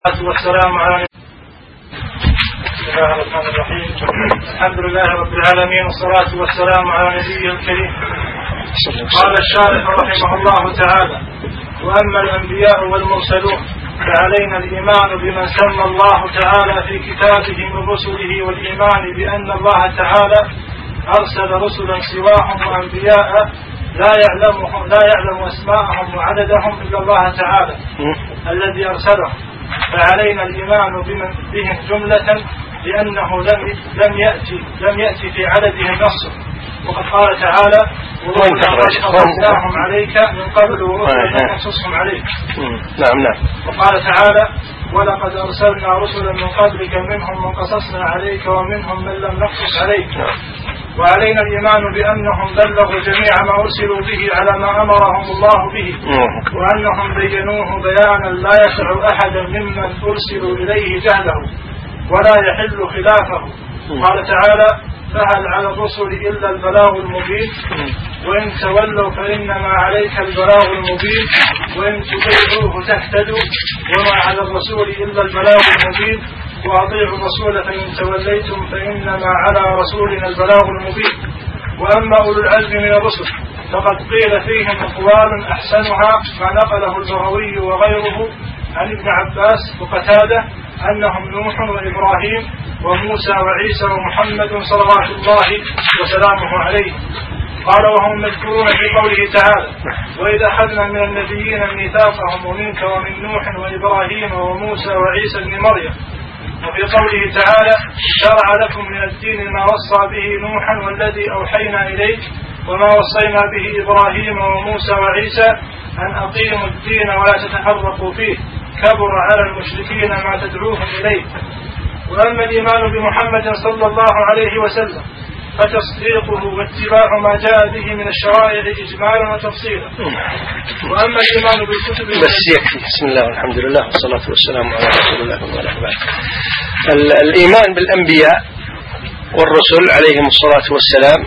والسلام على بسم الله الرحمن الرحيم. الحمد لله رب العالمين والصلاة والسلام على نبيه الكريم. قال الشارح رحمه الله تعالى: وأما الأنبياء والمرسلون فعلينا الإيمان بمن سمى الله تعالى في كتابه من رسله، والإيمان بأن الله تعالى أرسل رسلا سواهم وأنبياء لا يعلم أسماءهم وعددهم إلا الله تعالى الذي أرسلهم، فعلينا الإيمان بهم جملة لأنه لم يأتي في عددهم نص، وقد قال تعالى: وقصصناهم عليك من قبل ورسلا لم نقصصهم عليك. نعم. وقال تعالى: ولقد أرسلنا رسلا من قبلك منهم من قصصنا عليك ومنهم من لم نقصص عليك. وعلينا الإيمان بأنهم بلغوا جميع ما أرسلوا به على ما أمرهم الله به، وأنهم بينوه بيانا لا يسع أحدا ممن أرسلوا إليه جهله ولا يحل خلافه. قال تعالى: فهل على الرسل إلا البلاغ المبين، وإن تولوا فإنما عليك البلاغ المبين، وإن تطيعوه تهتدوا، وما على الرسول إلا البلاغ المبين، وأطيعوا الرسول فإن توليتم فإنما على رسولنا البلاغ المبين. وأما أولو العزم من الرسل فقد قيل فيهم أقوال أحسنها ما نقله البغوي وغيره عن ابن عباس وقتادة أنهم نوح وإبراهيم وموسى وعيسى ومحمد صلوات الله وسلامه عليه. قال: وهم مذكورون في قوله تعالى: وإذا أخذنا من النبيين ميثاقهم ومنك ومن نوح وإبراهيم وموسى وعيسى ابن مريم. وفي قوله تعالى: شرع لكم من الدين ما وصى به نوحا والذي أوحينا إليك وما وصينا به إبراهيم وموسى وعيسى أن أقيموا الدين ولا تتفرقوا فيه، كبر على المشركين ما تدعوهم إليه. وأما الإيمان بمحمد صلى الله عليه وسلم فتصديقه واتباع ما جاء به من الشرائع إجمالا وتفصيلا. وأما الإيمان بالكتب بس يكفي. بسم الله والحمد لله والصلاة والسلام على رسول الله وعلى آله وصحبه. الإيمان بالأنبياء والرسل عليهم الصلاة والسلام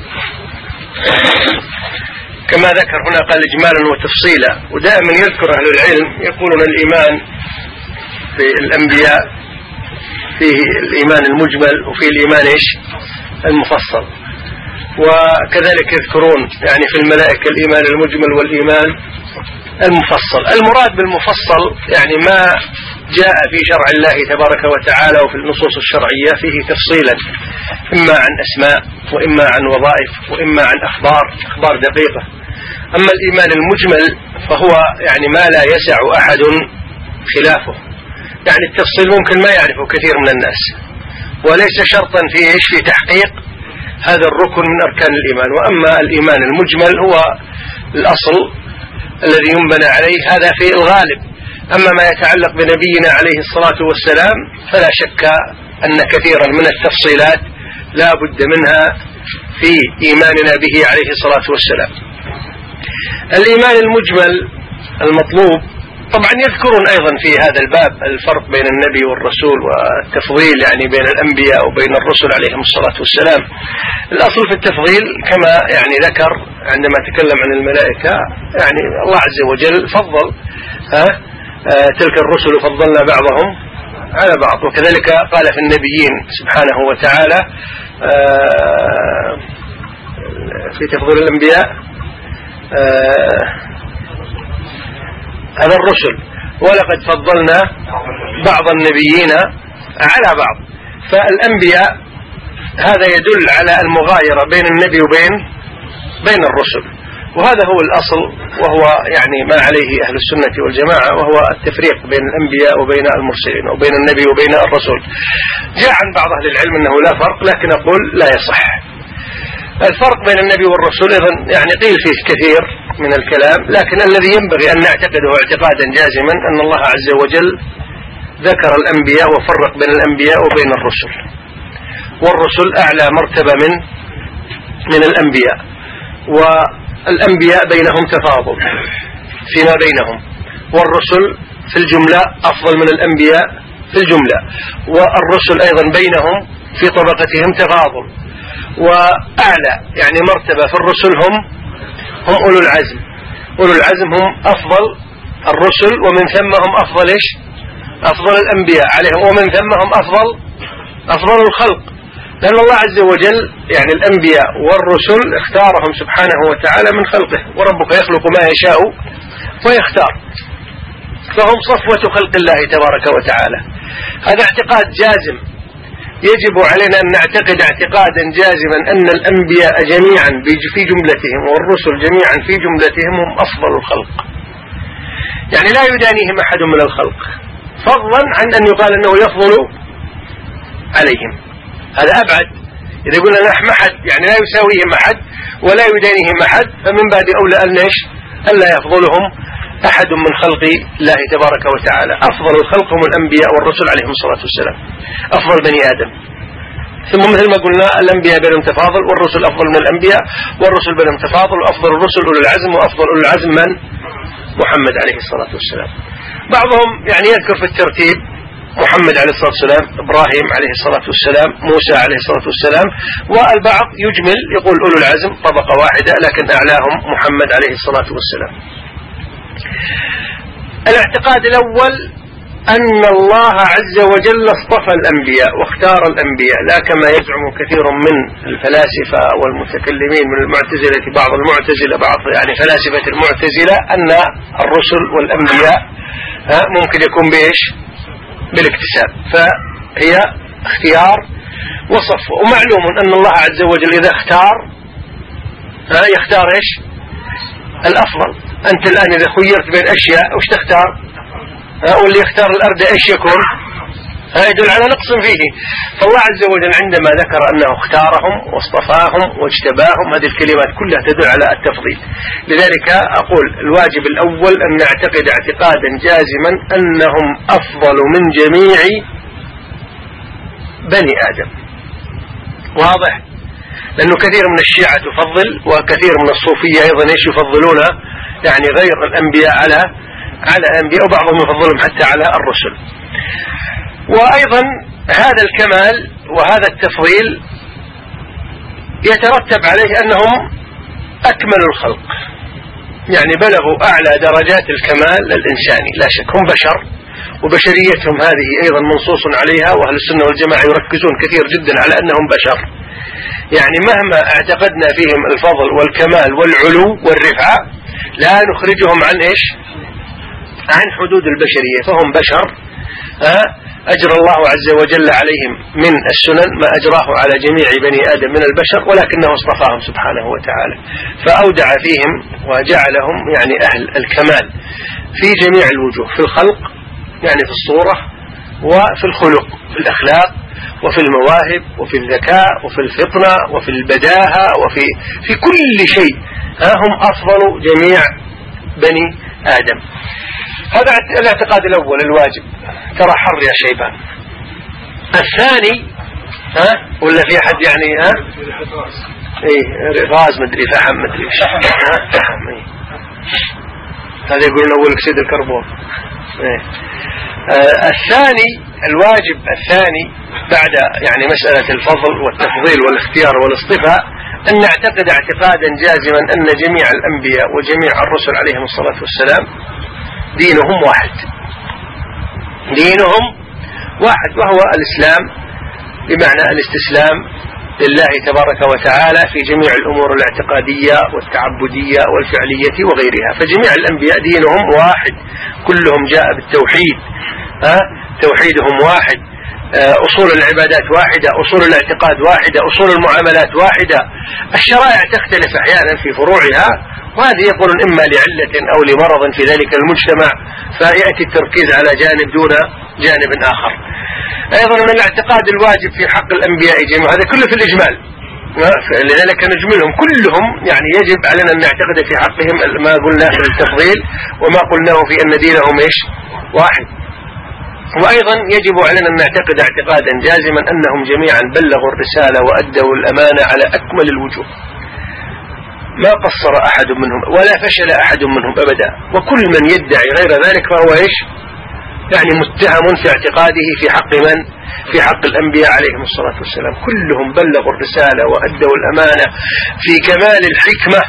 كما ذكر هنا قال إجمالا وتفصيلا. ودائما يذكر أهل العلم يقولون الإيمان بالأنبياء فيه الإيمان المجمل وفيه الإيمان المفصل، وكذلك يذكرون يعني في الملائكة الإيمان المجمل والإيمان المفصل. المراد بالمفصل يعني ما جاء في شرع الله تبارك وتعالى وفي النصوص الشرعية فيه تفصيلا، إما عن أسماء وإما عن وظائف وإما عن أخبار دقيقة. أما الإيمان المجمل فهو يعني ما لا يسع أحد خلافه، يعني التفصيل ممكن ما يعرفه كثير من الناس، وليس شرطا في تحقيق هذا الركن من أركان الإيمان. وأما الإيمان المجمل هو الأصل الذي ينبنى عليه، هذا في الغالب. أما ما يتعلق بنبينا عليه الصلاة والسلام فلا شك أن كثيرا من التفصيلات لا بد منها في إيماننا به عليه الصلاة والسلام. الإيمان المجمل المطلوب طبعا يذكرون أيضا في هذا الباب الفرق بين النبي والرسول والتفضيل يعني بين الأنبياء وبين الرسل عليهم الصلاة والسلام. الأصل في التفضيل كما يعني ذكر عندما تكلم عن الملائكة، يعني الله عز وجل فضل تلك الرسل فضلنا بعضهم على بعض، وكذلك قال في النبيين سبحانه وتعالى في تفضيل الأنبياء على الرسل: ولقد فضلنا بعض النبيين على بعض. فالأنبياء هذا يدل على المغايرة بين النبي وبين الرسل، وهذا هو الأصل، وهو يعني ما عليه أهل السنة والجماعة، وهو التفريق بين الأنبياء وبين المرسلين وبين النبي وبين الرسول. جاء عن بعض أهل العلم أنه لا فرق، لكن أقول لا يصح. الفرق بين النبي والرسول إذن يعني قيل فيه كثير من الكلام، لكن الذي ينبغي أن نعتقده اعتقادا جازما أن الله عز وجل ذكر الأنبياء وفرق بين الأنبياء وبين الرسل، والرسل أعلى مرتبة من الأنبياء، والأنبياء بينهم تفاضل فيما بينهم، والرسل في الجملة أفضل من الأنبياء في الجملة، والرسل أيضا بينهم في طبقتهم تفاضل. وأعلى يعني مرتبة في الرسل هم أولو العزم. أولو العزم هم أفضل الرسل، ومن ثم هم أفضل أفضل الأنبياء عليهم، ومن ثم هم أفضل الخلق، لأن الله عز وجل يعني الأنبياء والرسل اختارهم سبحانه وتعالى من خلقه، وربك يخلق ما يشاء ويختار، فهم صفوة خلق الله تبارك وتعالى. هذا اعتقاد جازم، يجب علينا أن نعتقد اعتقادا جازما أن الأنبياء جميعا في جملتهم والرسل جميعا في جملتهم هم أفضل الخلق، يعني لا يدانيهم أحد من الخلق، فضلا عن أن يقال أنه يفضل عليهم. هذا أبعد، إذا قلنا نحن أحد يعني لا يساويهم أحد ولا يدانيهم أحد، فمن بعد أولى أن لا يفضلهم أحد من خلق الله تبارك وتعالى. أفضل الخلق هم الأنبياء والرسل عليهم الصلاة والسلام، أفضل بني آدم. ثم مثل ما قلنا الأنبياء بينهم تفاضل، والرسل أفضل من الأنبياء، والرسل بينهم تفاضل، وأفضل الرسل أولو العزم، وأفضل أولو العزم من؟ محمد عليه الصلاة والسلام. بعضهم يعني يذكر في الترتيب محمد عليه الصلاة والسلام، إبراهيم عليه الصلاة والسلام، موسى عليه الصلاة والسلام، والبعض يجمل يقول أولو العزم طبقة واحدة لكن أعلاهم محمد عليه الصلاة والسلام. الاعتقاد الأول أن الله عز وجل اصطفى الأنبياء واختار الأنبياء، لا كما يزعم كثير من الفلاسفة والمتكلمين من المعتزلة، بعض المعتزلة بعض يعني فلاسفة المعتزلة، أن الرسل والأنبياء ممكن يكون بالاكتساب، فهي اختيار وصف. ومعلوم أن الله عز وجل إذا اختار يختار الأفضل. أنت الآن إذا خيرت بين أشياء وش تختار؟ واللي يختار الأرض إيش يكون؟ يدل على نقص فيه. فالله عز وجل عندما ذكر أنه اختارهم واصطفاهم واجتباهم، هذه الكلمات كلها تدل على التفضيل. لذلك أقول الواجب الأول أن نعتقد اعتقادا جازما أنهم أفضل من جميع بني آدم. واضح؟ لأنه كثير من الشيعة تفضل، وكثير من الصوفية أيضا يفضلون يعني غير الأنبياء على الأنبياء، وبعضهم يفضلهم حتى على الرسل. وأيضا هذا الكمال وهذا التفضيل يترتب عليه أنهم أكمل الخلق، يعني بلغوا أعلى درجات الكمال الإنساني، لا شك هم بشر، وبشريتهم هذه أيضا منصوص عليها، وأهل السنة والجماعة يركزون كثير جدا على أنهم بشر، يعني مهما اعتقدنا فيهم الفضل والكمال والعلو والرفعة لا نخرجهم عن حدود البشرية، فهم بشر. أجرى الله عز وجل عليهم من السنن ما أجراه على جميع بني آدم من البشر، ولكنه اصطفاهم سبحانه وتعالى فأودع فيهم وجعلهم يعني أهل الكمال في جميع الوجوه، في الخلق يعني في الصورة، وفي الخلق في الأخلاق، وفي المواهب، وفي الذكاء، وفي الفطنة، وفي البداهة، وفي كل شيء هم أفضل جميع بني آدم. هذا الاعتقاد الأول الواجب. ترى حر يا شيبان. الثاني ولا في أحد يعني غاز مدري فحم مدري فحم هذا يقولون أول أكسيد الكربون. الثاني الواجب الثاني بعد يعني مسألة الفضل والتفضيل والاختيار والاصطفاء أن نعتقد اعتقادا جازما أن جميع الأنبياء وجميع الرسل عليهم الصلاة والسلام دينهم واحد، دينهم واحد، وهو الإسلام، بمعنى الاستسلام لله تبارك وتعالى في جميع الأمور الاعتقادية والتعبدية والفعلية وغيرها. فجميع الأنبياء دينهم واحد، كلهم جاء بالتوحيد، توحيدهم واحد، أصول العبادات واحدة، أصول الاعتقاد واحدة، أصول المعاملات واحدة. الشرائع تختلف أحيانا في فروعها، وهذه يقول إما لعلة أو لمرض في ذلك المجتمع، فيأتي التركيز على جانب دون جانب آخر. أيضا من الاعتقاد الواجب في حق الأنبياء جميعا، هذا كله في الإجمال، لذلك نجملهم كلهم، يعني يجب علينا أن نعتقد في حقهم ما قلنا في التفضيل وما قلناه في أن دينهم واحد. وأيضا يجب علينا أن نعتقد اعتقادا جازما أنهم جميعا بلغوا الرسالة وأدوا الأمانة على أكمل الوجوه، ما قصر أحد منهم ولا فشل أحد منهم أبدا، وكل من يدعي غير ذلك فهو يعني متهم في اعتقاده في حق من؟ في حق الأنبياء عليهم الصلاة والسلام. كلهم بلغوا الرسالة وأدوا الأمانة في كمال الحكمة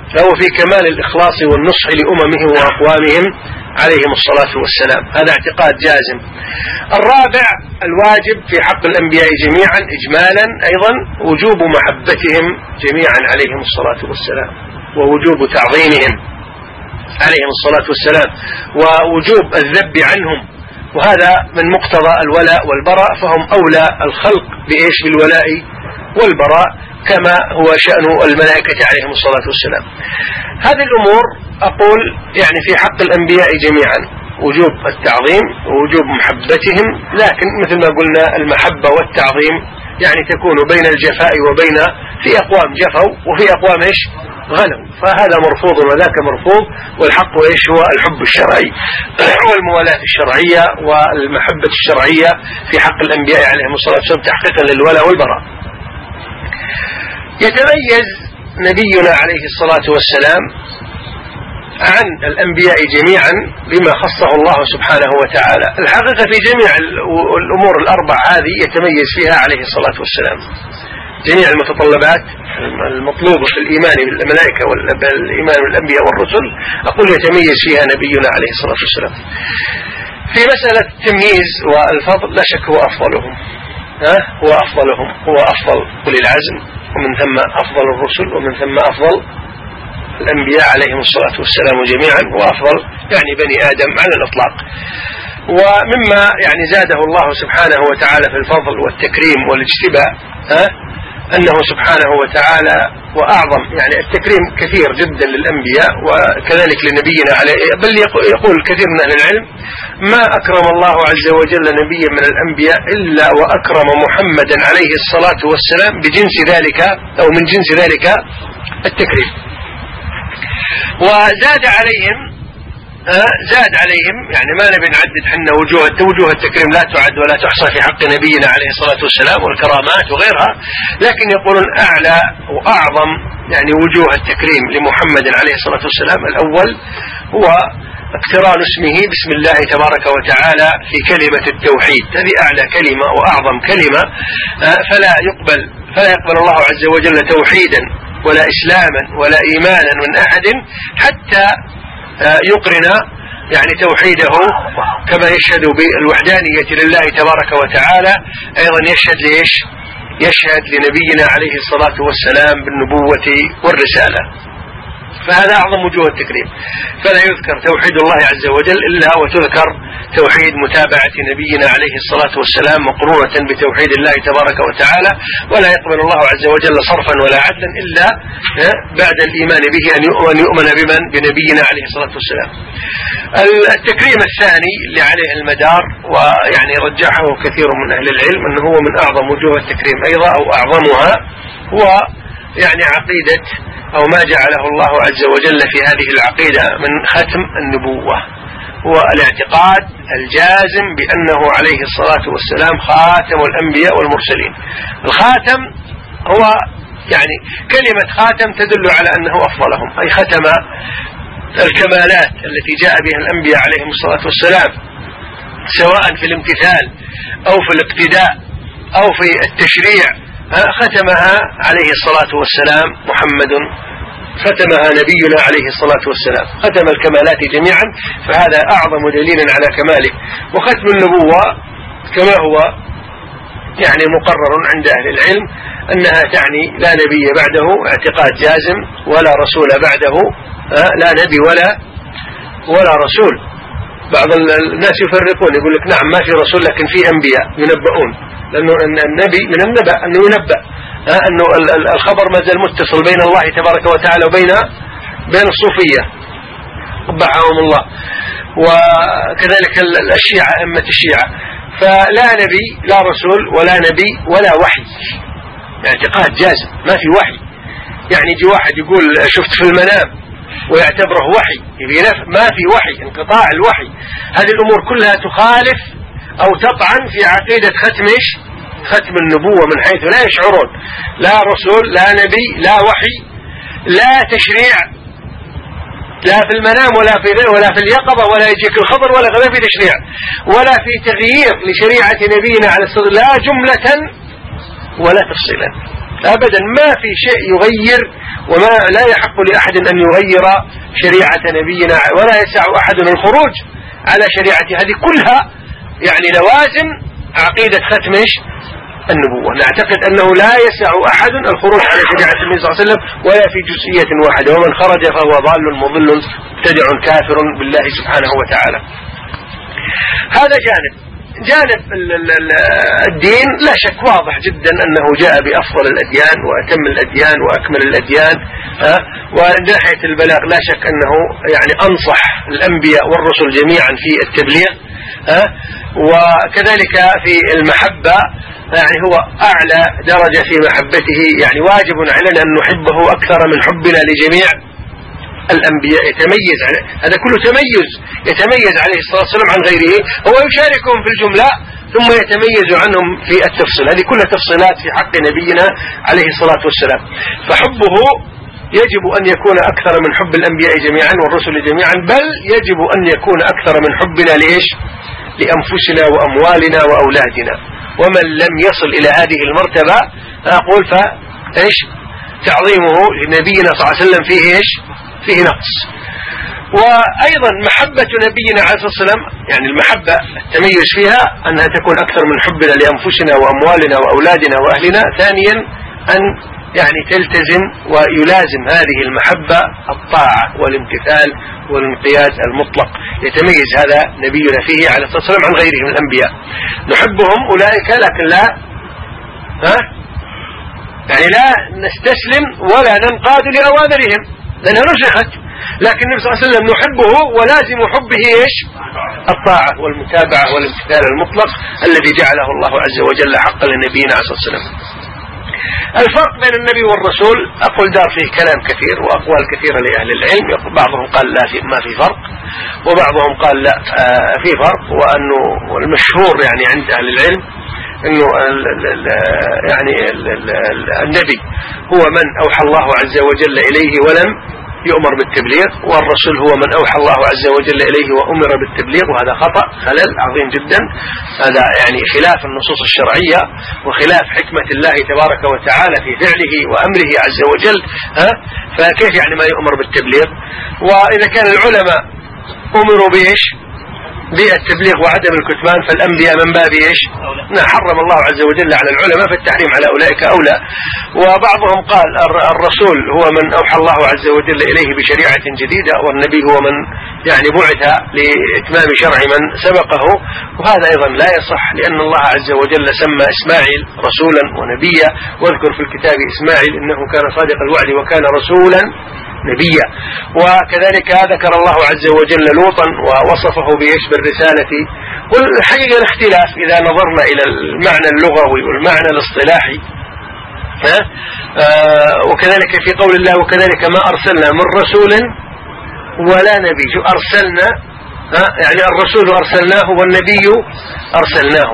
فهو في كمال الإخلاص والنصح لأممهم وأقوامهم عليهم الصلاة والسلام. هذا اعتقاد جازم. الرابع الواجب في حق الأنبياء جميعا إجمالا أيضا وجوب محبتهم جميعا عليهم الصلاة والسلام، ووجوب تعظيمهم عليهم الصلاة والسلام، ووجوب الذب عنهم، وهذا من مقتضى الولاء والبراء، فهم أولى الخلق بإيش؟ بالولاء والبراء كما هو شأن الملائكة عليهم الصلاة والسلام. هذه الأمور أقول يعني في حق الأنبياء جميعا وجوب التعظيم ووجوب محبتهم، لكن مثل ما قلنا المحبة والتعظيم يعني تكون بين الجفاء وبين في أقوام جفوا وفي أقوام إيش؟ غلوا، فهذا مرفوض وذاك مرفوض، والحق إيش؟ هو الحب الشرعي والموالاة الشرعية والمحبة الشرعية في حق الأنبياء عليهم الصلاة والسلام تحقيقا للولاء والبراء. يتميز نبينا عليه الصلاة والسلام عن الأنبياء جميعا بما خصه الله سبحانه وتعالى. الحقيقة في جميع الأمور الأربع هذه يتميز فيها عليه الصلاة والسلام، جميع المتطلبات المطلوبة في الإيمان بالملائكة والإيمان بالأنبياء والرسل أقول يتميز فيها نبينا عليه الصلاة والسلام. في مسألة التمييز والفضل لا شك هو أفضلهم، هو أفضلهم، هو أفضل أولي العزم، ومن ثم أفضل الرسل، ومن ثم أفضل الأنبياء عليهم الصلاة والسلام جميعا، وأفضل يعني بني آدم على الإطلاق. ومما يعني زاده الله سبحانه وتعالى في الفضل والتكريم والاجتباء أنه سبحانه وتعالى وأعظم يعني التكريم كثير جدا للأنبياء وكذلك لنبينا عليه، بل يقول كثير من أهل العلم ما أكرم الله عز وجل نبيا من الأنبياء إلا وأكرم محمدا عليه الصلاة والسلام بجنس ذلك أو من جنس ذلك التكريم. وزاد عليهم يعني ما نبي نعدد حنا وجوه التكريم لا تعد ولا تحصى في حق نبينا عليه الصلاة والسلام والكرامات وغيرها، لكن يقولون أعلى وأعظم يعني وجوه التكريم لمحمد عليه الصلاة والسلام الأول هو اقتران اسمه بسم الله تبارك وتعالى في كلمة التوحيد، هذه أعلى كلمة وأعظم كلمة، فلا يقبل الله عز وجل توحيدا ولا إسلاما ولا إيمانا من أحد حتى يقرن يعني توحيده كما يشهد بالوحدانية لله تبارك وتعالى، أيضا يشهد لنبينا عليه الصلاة والسلام بالنبوة والرسالة، فهذا أعظم وجوه التكريم. فلا يذكر توحيد الله عز وجل إلا وتذكر توحيد متابعة نبينا عليه الصلاة والسلام مقرونة بتوحيد الله تبارك وتعالى، ولا يقبل الله عز وجل صرفا ولا عدلا إلا بعد الإيمان به أن يؤمن بنبينا عليه الصلاة والسلام. التكريم الثاني اللي عليه المدار ويعني رجحه كثير من أهل العلم أنه هو من أعظم وجوه التكريم أيضا أو أعظمها، هو يعني عقيدة أو ما جعله الله عز وجل في هذه العقيدة من ختم النبوة، هو الاعتقاد الجازم بأنه عليه الصلاة والسلام خاتم الأنبياء والمرسلين. الخاتم هو يعني كلمة خاتم تدل على أنه أفضلهم، أي ختم الكمالات التي جاء بها الأنبياء عليهم الصلاة والسلام سواء في الامتثال أو في الاقتداء أو في التشريع، ختمها عليه الصلاة والسلام محمد، ختمها نبينا عليه الصلاة والسلام، ختم الكمالات جميعا، فهذا أعظم دليل على كماله. وختم النبوة كما هو يعني مقرر عند أهل العلم أنها تعني لا نبي بعده اعتقاد جازم، ولا رسول بعده، لا نبي ولا رسول. بعض الناس يفرقون يقول لك نعم ما في رسول لكن في أنبياء ينبؤون، لأنه النبي من النبأ أنه ينبأ، أنه الخبر ما زال متصل بين الله تبارك وتعالى وبين الصوفية قبحهم الله، وكذلك الشيعة أئمة الشيعة، فلا نبي لا رسول ولا نبي ولا وحي، اعتقاد جازم ما في وحي. يعني يجي واحد يقول شفت في المنام ويعتبره وحي، ما في وحي، انقطاع الوحي. هذه الأمور كلها تخالف أو تطعن في عقيدة ختم النبوة من حيث لا يشعرون، لا رسول لا نبي لا وحي لا تشريع، لا في المنام ولا في اليقظة، ولا يجيك الخبر ولا في تشريع ولا في تغيير لشريعة نبينا عليه الصلاة والسلام، لا جملة ولا تفصيلا، أبدا، ما في شيء يغير، وما لا يحق لأحد أن يغير شريعة نبينا، ولا يسع أحد الخروج على شريعة هذه كلها يعني لوازم عقيدة ختم النبوة. نعتقد أنه لا يسع أحد الخروج على شريعة النبي صلى الله عليه وسلم ولا في جزئية واحدة، ومن خرج فهو ضال مضل مبتدع كافر بالله سبحانه وتعالى. هذا جانب الدين لا شك واضح جدا أنه جاء بأفضل الأديان وأتم الأديان وأكمل الأديان، ومن ناحية البلاغ لا شك أنه يعني أنصح الأنبياء والرسل جميعا في التبليغ، وكذلك في المحبة يعني هو أعلى درجة في محبته، يعني واجب علينا أن نحبه أكثر من حبنا لجميع الأنبياء. يتميز هذا كله يتميز عليه الصلاة والسلام عن غيره، هو يشاركهم في الجملة ثم يتميز عنهم في التفصيل. هذه كلها تفصيلات في حق نبينا عليه الصلاة والسلام. فحبه يجب أن يكون أكثر من حب الأنبياء جميعا والرسل جميعا، بل يجب أن يكون أكثر من حبنا لأنفسنا وأموالنا وأولادنا. ومن لم يصل إلى هذه المرتبة أقول تعظيمه لنبينا صلى الله عليه وسلم فيه نقص. وأيضا محبة نبينا عليه الصلاة والسلام يعني المحبة التميز فيها أنها تكون أكثر من حبنا لأنفسنا وأموالنا وأولادنا وأهلنا. ثانيا أن يعني تلتزم ويلازم هذه المحبة الطاعة والامتثال والانقياد المطلق. يتميز هذا نبينا فيه عليه الصلاة والسلام عن غيره من الأنبياء. نحبهم أولئك لكن لا يعني لا نستسلم ولا ننقاد لأوامرهم لأنها نسخت، لكن النبي صلى الله عليه وسلم نحبه ولازم حبه الطاعة والمتابعة والامتثال المطلق الذي جعله الله عز وجل حقا لنبينا عليه الصلاة والسلام. الفرق بين النبي والرسول أقول دار فيه كلام كثير وأقوال كثيرة لأهل العلم. بعضهم قال لا ما في فرق، وبعضهم قال لا في فرق، وأنه المشهور يعني عند أهل العلم أنه يعني النبي هو من أوحى الله عز وجل إليه ولم يؤمر بالتبليغ، والرسول هو من أوحى الله عز وجل إليه وأمر بالتبليغ، وهذا خطأ خلل عظيم جدا. هذا يعني خلاف النصوص الشرعية وخلاف حكمة الله تبارك وتعالى في فعله وأمره عز وجل. فكيف يعني ما يؤمر بالتبليغ؟ وإذا كان العلماء أمروا بالتبليغ وعدم الكتمان فالأنبياء من باب حرم الله عز وجل على العلماء فالتحريم على أولئك أولى. وبعضهم قال الرسول هو من أوحى الله عز وجل إليه بشريعة جديدة، والنبي هو من يعني بعث لإتمام شرع من سبقه، وهذا أيضا لا يصح، لأن الله عز وجل سمى إسماعيل رسولا ونبيا، واذكر في الكتاب إسماعيل إنه كان صادق الوعد وكان رسولا نبيا. وكذلك ذكر الله عز وجل لوطا ووصفه بالرسالة. والحقيقة الاختلاف إذا نظرنا إلى المعنى اللغوي والمعنى الاصطلاحي، وكذلك في قول الله وكذلك ما أرسلنا من رسول ولا نبي. أرسلنا يعني الرسول أرسلناه والنبي أرسلناه.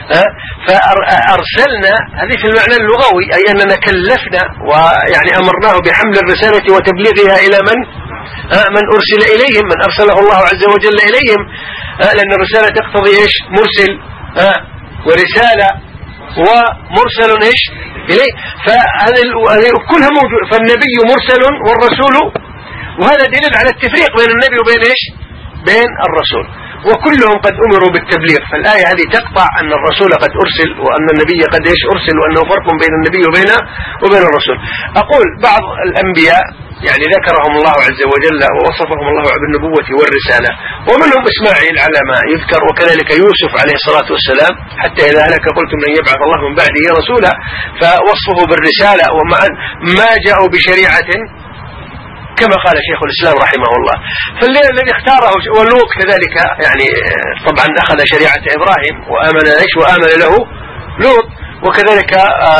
فأرسلنا هذه في المعنى اللغوي أي أننا كلفنا ويعني أمرناه بحمل الرسالة وتبليغها إلى من أرسل إليهم، من أرسله الله عز وجل إليهم، لأن الرسالة تقتضي مرسل ورسالة ومرسل إليه، فهذه كلها موجود. فالنبي مرسل والرسول، وهذا دليل على التفريق بين النبي وبين بين الرسول، وكلهم قد أمروا بالتبليغ. فالآية هذه تقطع أن الرسول قد أرسل وأن النبي قد أرسل، وأنه فرق بين النبي وبين الرسول. أقول بعض الأنبياء يعني ذكرهم الله عز وجل ووصفهم الله بالنبوة والرسالة، ومنهم إسماعيل على ما يذكر، وكذلك يوسف عليه الصلاة والسلام، حتى إذا هلك قلتم لن يبعث الله من بعده رسولا، فوصفه بالرسالة ومع ما جاءوا بشريعة كما قال شيخ الإسلام رحمه الله. فالذي اختاره ولوط كذلك يعني طبعا أخذ شريعة إبراهيم وآمن له لوط، وكذلك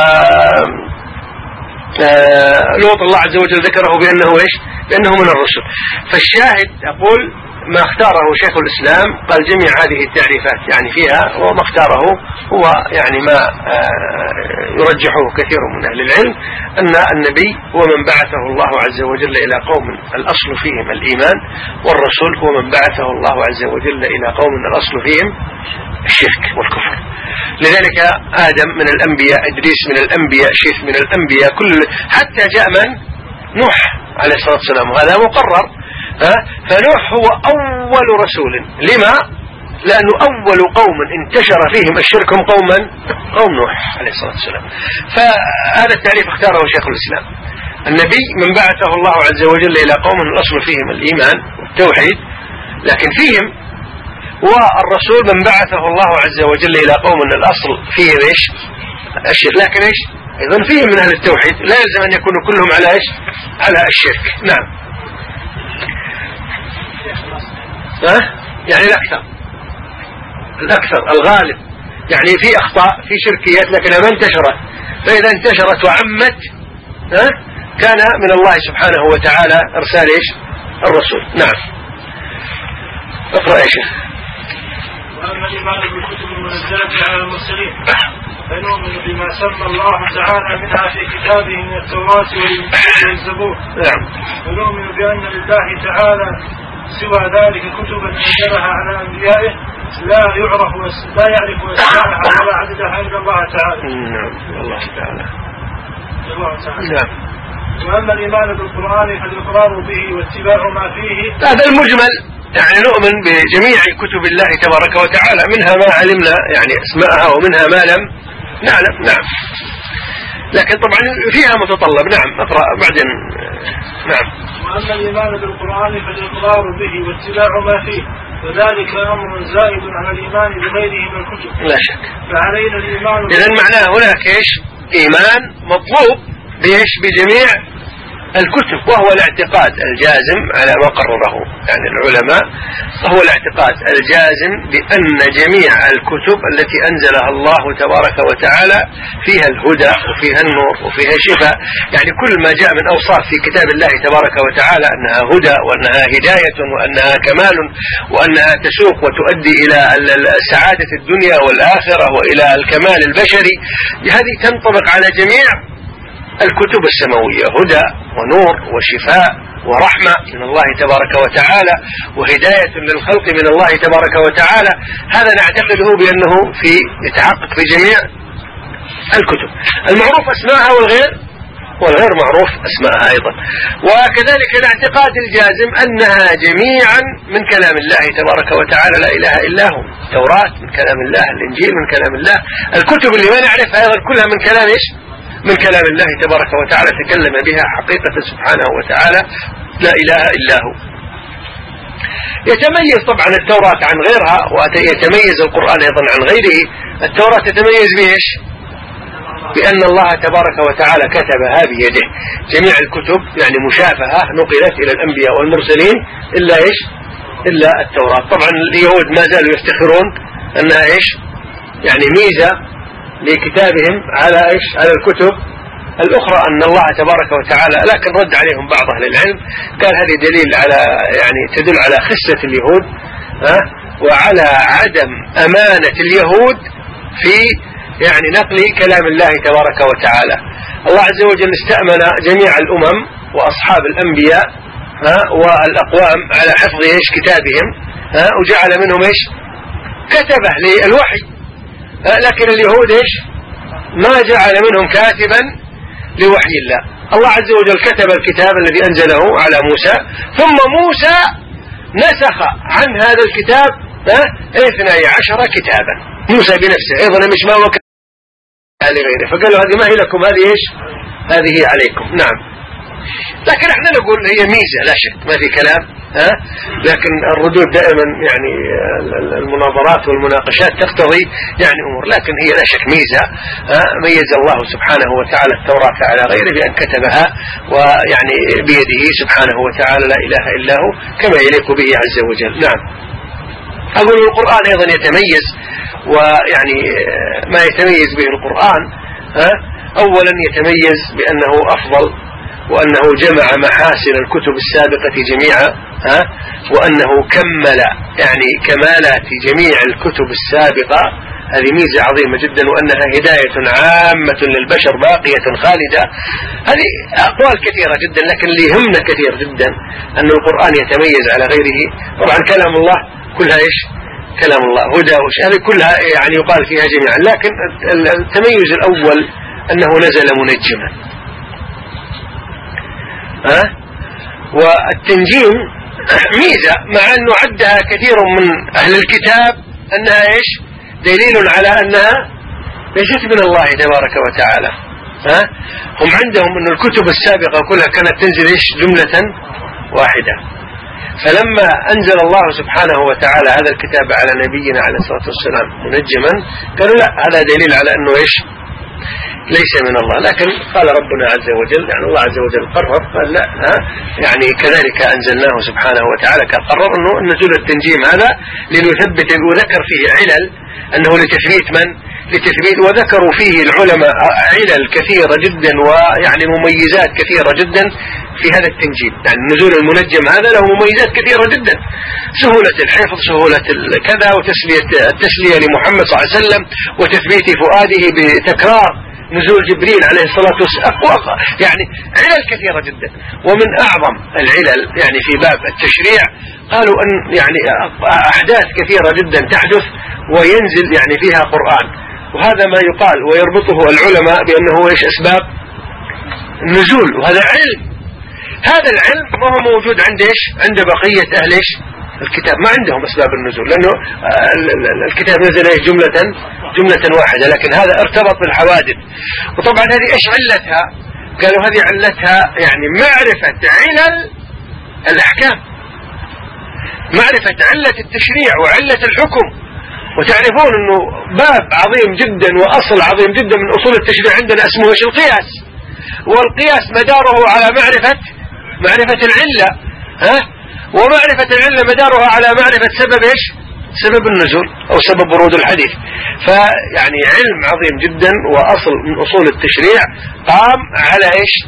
لوط الله عز وجل ذكره بأنه من الرسل. فالشاهد أقول ما اختاره شيخ الإسلام قال جميع هذه التعريفات يعني فيها، وما اختاره هو يعني ما يرجحه كثير من أهل العلم، أن النبي هو من بعثه الله عز وجل إلى قوم الأصل فيهم الإيمان، والرسول هو من بعثه الله عز وجل إلى قوم الأصل فيهم الشرك والكفر. لذلك آدم من الأنبياء، إدريس من الأنبياء، شيث من الأنبياء، حتى جاء من؟ نوح عليه الصلاة والسلام، وهذا مقرر. فنوح هو أول رسول. لما؟ لأنه أول قوم انتشر فيهم الشرك هم قوم نوح عليه الصلاة والسلام. فهذا التعريف اختاره شيخ الإسلام. النبي من بعثه الله عز وجل إلى قوم الأصل فيهم الإيمان والتوحيد لكن فيهم، والرسول من بعثه الله عز وجل إلى قوم الأصل فيهم إيش؟ الشرك، لكن إيش؟ أيضا فيهم من أهل التوحيد، لا يلزم أن يكونوا كلهم على إيش؟ على الشرك. نعم. يعني الأكثر الغالب، يعني في أخطاء في شركيات لكنها ما انتشرت، فإذا انتشرت وعمت كان من الله سبحانه وتعالى إرسال إيش؟ الرسول. نعم. اقرأ يا شيخ. وأما الإيمان بالكتب المنزلة على المرسلين فنؤمن بما سمى الله تعالى منها في كتابه من التوراة والزبور. نعم. ونؤمن بأن لله تعالى سوى ذلك كتبا أنزلها على أنبيائه لا يعرف اسماءها ولا عددها إلا الله تعالى. نعم. الله تعالى. نعم. وأما الإيمان بالقرآن فالإقرار به واتباع ما فيه. هذا المجمل، يعني نؤمن بجميع كتب الله تبارك وتعالى، منها ما علمنا يعني اسماءها ومنها ما لم نعلم. نعم. لكن طبعا فيها متطلب. نعم. اقرأ بعدين. نعم. وأما الإيمان بالقرآن فالإقرار به واتباع ما فيه وذلك أمر زائد على الإيمان بغيره من الكتب. لا شك. فعلينا الإيمان. إذن معناه هناك إيش؟ إيمان مطلوب بإيش؟ بجميع الكتب، وهو الاعتقاد الجازم على ما قرره يعني العلماء، وهو الاعتقاد الجازم بأن جميع الكتب التي أنزلها الله تبارك وتعالى فيها الهدى وفيها النور وفيها شفاء. يعني كل ما جاء من أوصاف في كتاب الله تبارك وتعالى أنها هدى وأنها هداية وأنها كمال وأنها تسوق وتؤدي إلى سعادة الدنيا والآخرة وإلى الكمال البشري، هذه تنطبق على جميع الكتب السماوية، هدى ونور وشفاء ورحمة من الله تبارك وتعالى وهداية للخلق من الله تبارك وتعالى. هذا نعتقده بأنه يتحقق في جميع الكتب، المعروف أسماءها والغير معروف أسماءها أيضا. وكذلك الاعتقاد الجازم أنها جميعا من كلام الله تبارك وتعالى لا إله إلا هو. التوراة من كلام الله، الإنجيل من كلام الله، الكتب اللي ما نعرفها أيضا كلها من كلام إيش؟ من كلام الله تبارك وتعالى تكلم بها حقيقة سبحانه وتعالى لا إله إلا هو. يتميز طبعا التوراة عن غيرها، ويتميز القرآن أيضا عن غيره. التوراة تتميز بإيش؟ بأن الله تبارك وتعالى كتبها بيده. جميع الكتب يعني مشافهة نقلت إلى الأنبياء والمرسلين إلا إيش؟ إلا التوراة. طبعا اليهود ما زالوا يفتخرون أنها إيش؟ يعني ميزة لكتابهم على إيش؟ على الكتب الأخرى، أن الله تبارك وتعالى، لكن رد عليهم بعض أهل العلم قال هذه دليل على يعني تدل على خسة اليهود وعلى عدم أمانة اليهود في يعني نقل كلام الله تبارك وتعالى. الله عز وجل استأمن جميع الأمم وأصحاب الأنبياء والأقوام على حفظ إيش؟ كتابهم، وجعل منهم إيش؟ كتبه للوحي. لكن اليهود إيش؟ ما جعل منهم كاتبا لوحي الله. الله عز وجل كتب الكتاب الذي أنزله على موسى، ثم موسى نسخ عن هذا الكتاب 12 كتابا. موسى بنفسه أيضا مش ما وكل لغيره، فقالوا هذه ما هي لكم، هذه إيش؟ هذه عليكم. نعم. لكن احنا نقول هي ميزة لا شك، ما في كلام. لكن الردود دائما يعني المناظرات والمناقشات تقتضي يعني أمور، لكن هي لا شك ميزة. ميز الله سبحانه وتعالى التوراة على غيره بأن كتبها ويعني بيده سبحانه وتعالى لا إله إلا هو كما يليق به عز وجل. نعم. أقول القرآن أيضا يتميز، ويعني ما يتميز به القرآن أولا يتميز بأنه أفضل، وأنه جمع محاسن الكتب السابقة جميعا، وأنه كمل يعني كمالات جميع الكتب السابقة. هذه ميزة عظيمة جدا، وأنها هداية عامة للبشر باقية خالدة. هذه أقوال كثيرة جدا، لكن اللي يهمنا كثير جدا أن القرآن يتميز على غيره. طبعا كلام الله كلها إيش؟ كلام الله هدى هذه كلها يعني يقال فيها جميعا، لكن التميز الأول أنه نزل منجما. والتنجيم ميزة، مع أنه عدها كثير من أهل الكتاب أنها دليل على أنها ليست من الله تبارك وتعالى. هم عندهم أن الكتب السابقة كلها كانت تنزل جملة واحدة، فلما أنزل الله سبحانه وتعالى هذا الكتاب على نبينا عليه الصلاة والسلام منجما قالوا لا، هذا دليل على أنه ليس من الله. لكن قال ربنا عز وجل، يعني الله عز وجل قرر قال لا، يعني كذلك أنزلناه سبحانه وتعالى، قرر أنه نزول التنجيم هذا لنثبت، وذكر فيه علل أنه لتثبيت وذكروا فيه العلماء علل كثيرة جدا ويعني مميزات كثيرة جدا في هذا التنجيم. يعني نزول المنجم هذا له مميزات كثيرة جدا، سهولة الحفظ، سهولة كذا، التسلية لمحمد صلى الله عليه وسلم، وتثبيت فؤاده بتكرار نزول جبريل عليه الصلاة والسلام، يعني علل كثيرة جدا. ومن أعظم العلل يعني في باب التشريع قالوا أن يعني أحداث كثيرة جدا تحدث وينزل يعني فيها قرآن، وهذا ما يقال ويربطه العلماء بأنه أسباب النزول، وهذا علم. هذا العلم ما هو موجود عند بقية أهل الكتاب، ما عندهم أسباب النزول، لأنه الكتاب نزل جملة واحدة، لكن هذا ارتبط بالحوادث. وطبعا هذه علتها؟ قالوا هذه علتها يعني معرفة علل الأحكام، معرفة علة التشريع وعلة الحكم. وتعرفون أنه باب عظيم جدا وأصل عظيم جدا من أصول التشريع عندنا اسمه القياس، والقياس مداره على معرفة العلة، ومعرفة العلة مدارها على معرفة سبب النزول أو سبب ورود الحديث. فيعني علم عظيم جدا وأصل من أصول التشريع قام على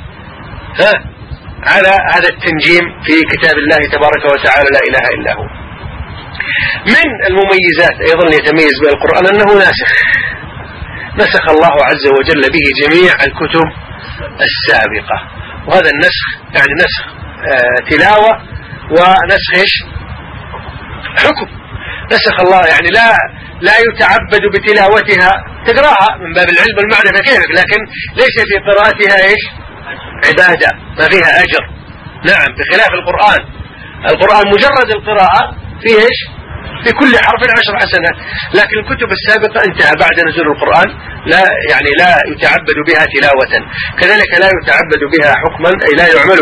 على هذا التنجيم في كتاب الله تبارك وتعالى لا إله إلا هو. من المميزات أيضا يتميز به القرآن أنه نسخ الله عز وجل به جميع الكتب السابقة، وهذا النسخ يعني نسخ تلاوة ونسخ حكم. نسخ الله يعني لا يتعبد بتلاوتها، تقراها من باب العلم والمعرفة كيفك، لكن ليس في قراءتها عبادة، ما فيها أجر. نعم، بخلاف القرآن مجرد القراءة فيه في كل حرف 10 حسنات، لكن الكتب السابقة انتهى بعد نزول القرآن لا يتعبد بها تلاوة، كذلك لا يتعبد بها حكما، أي لا يعمل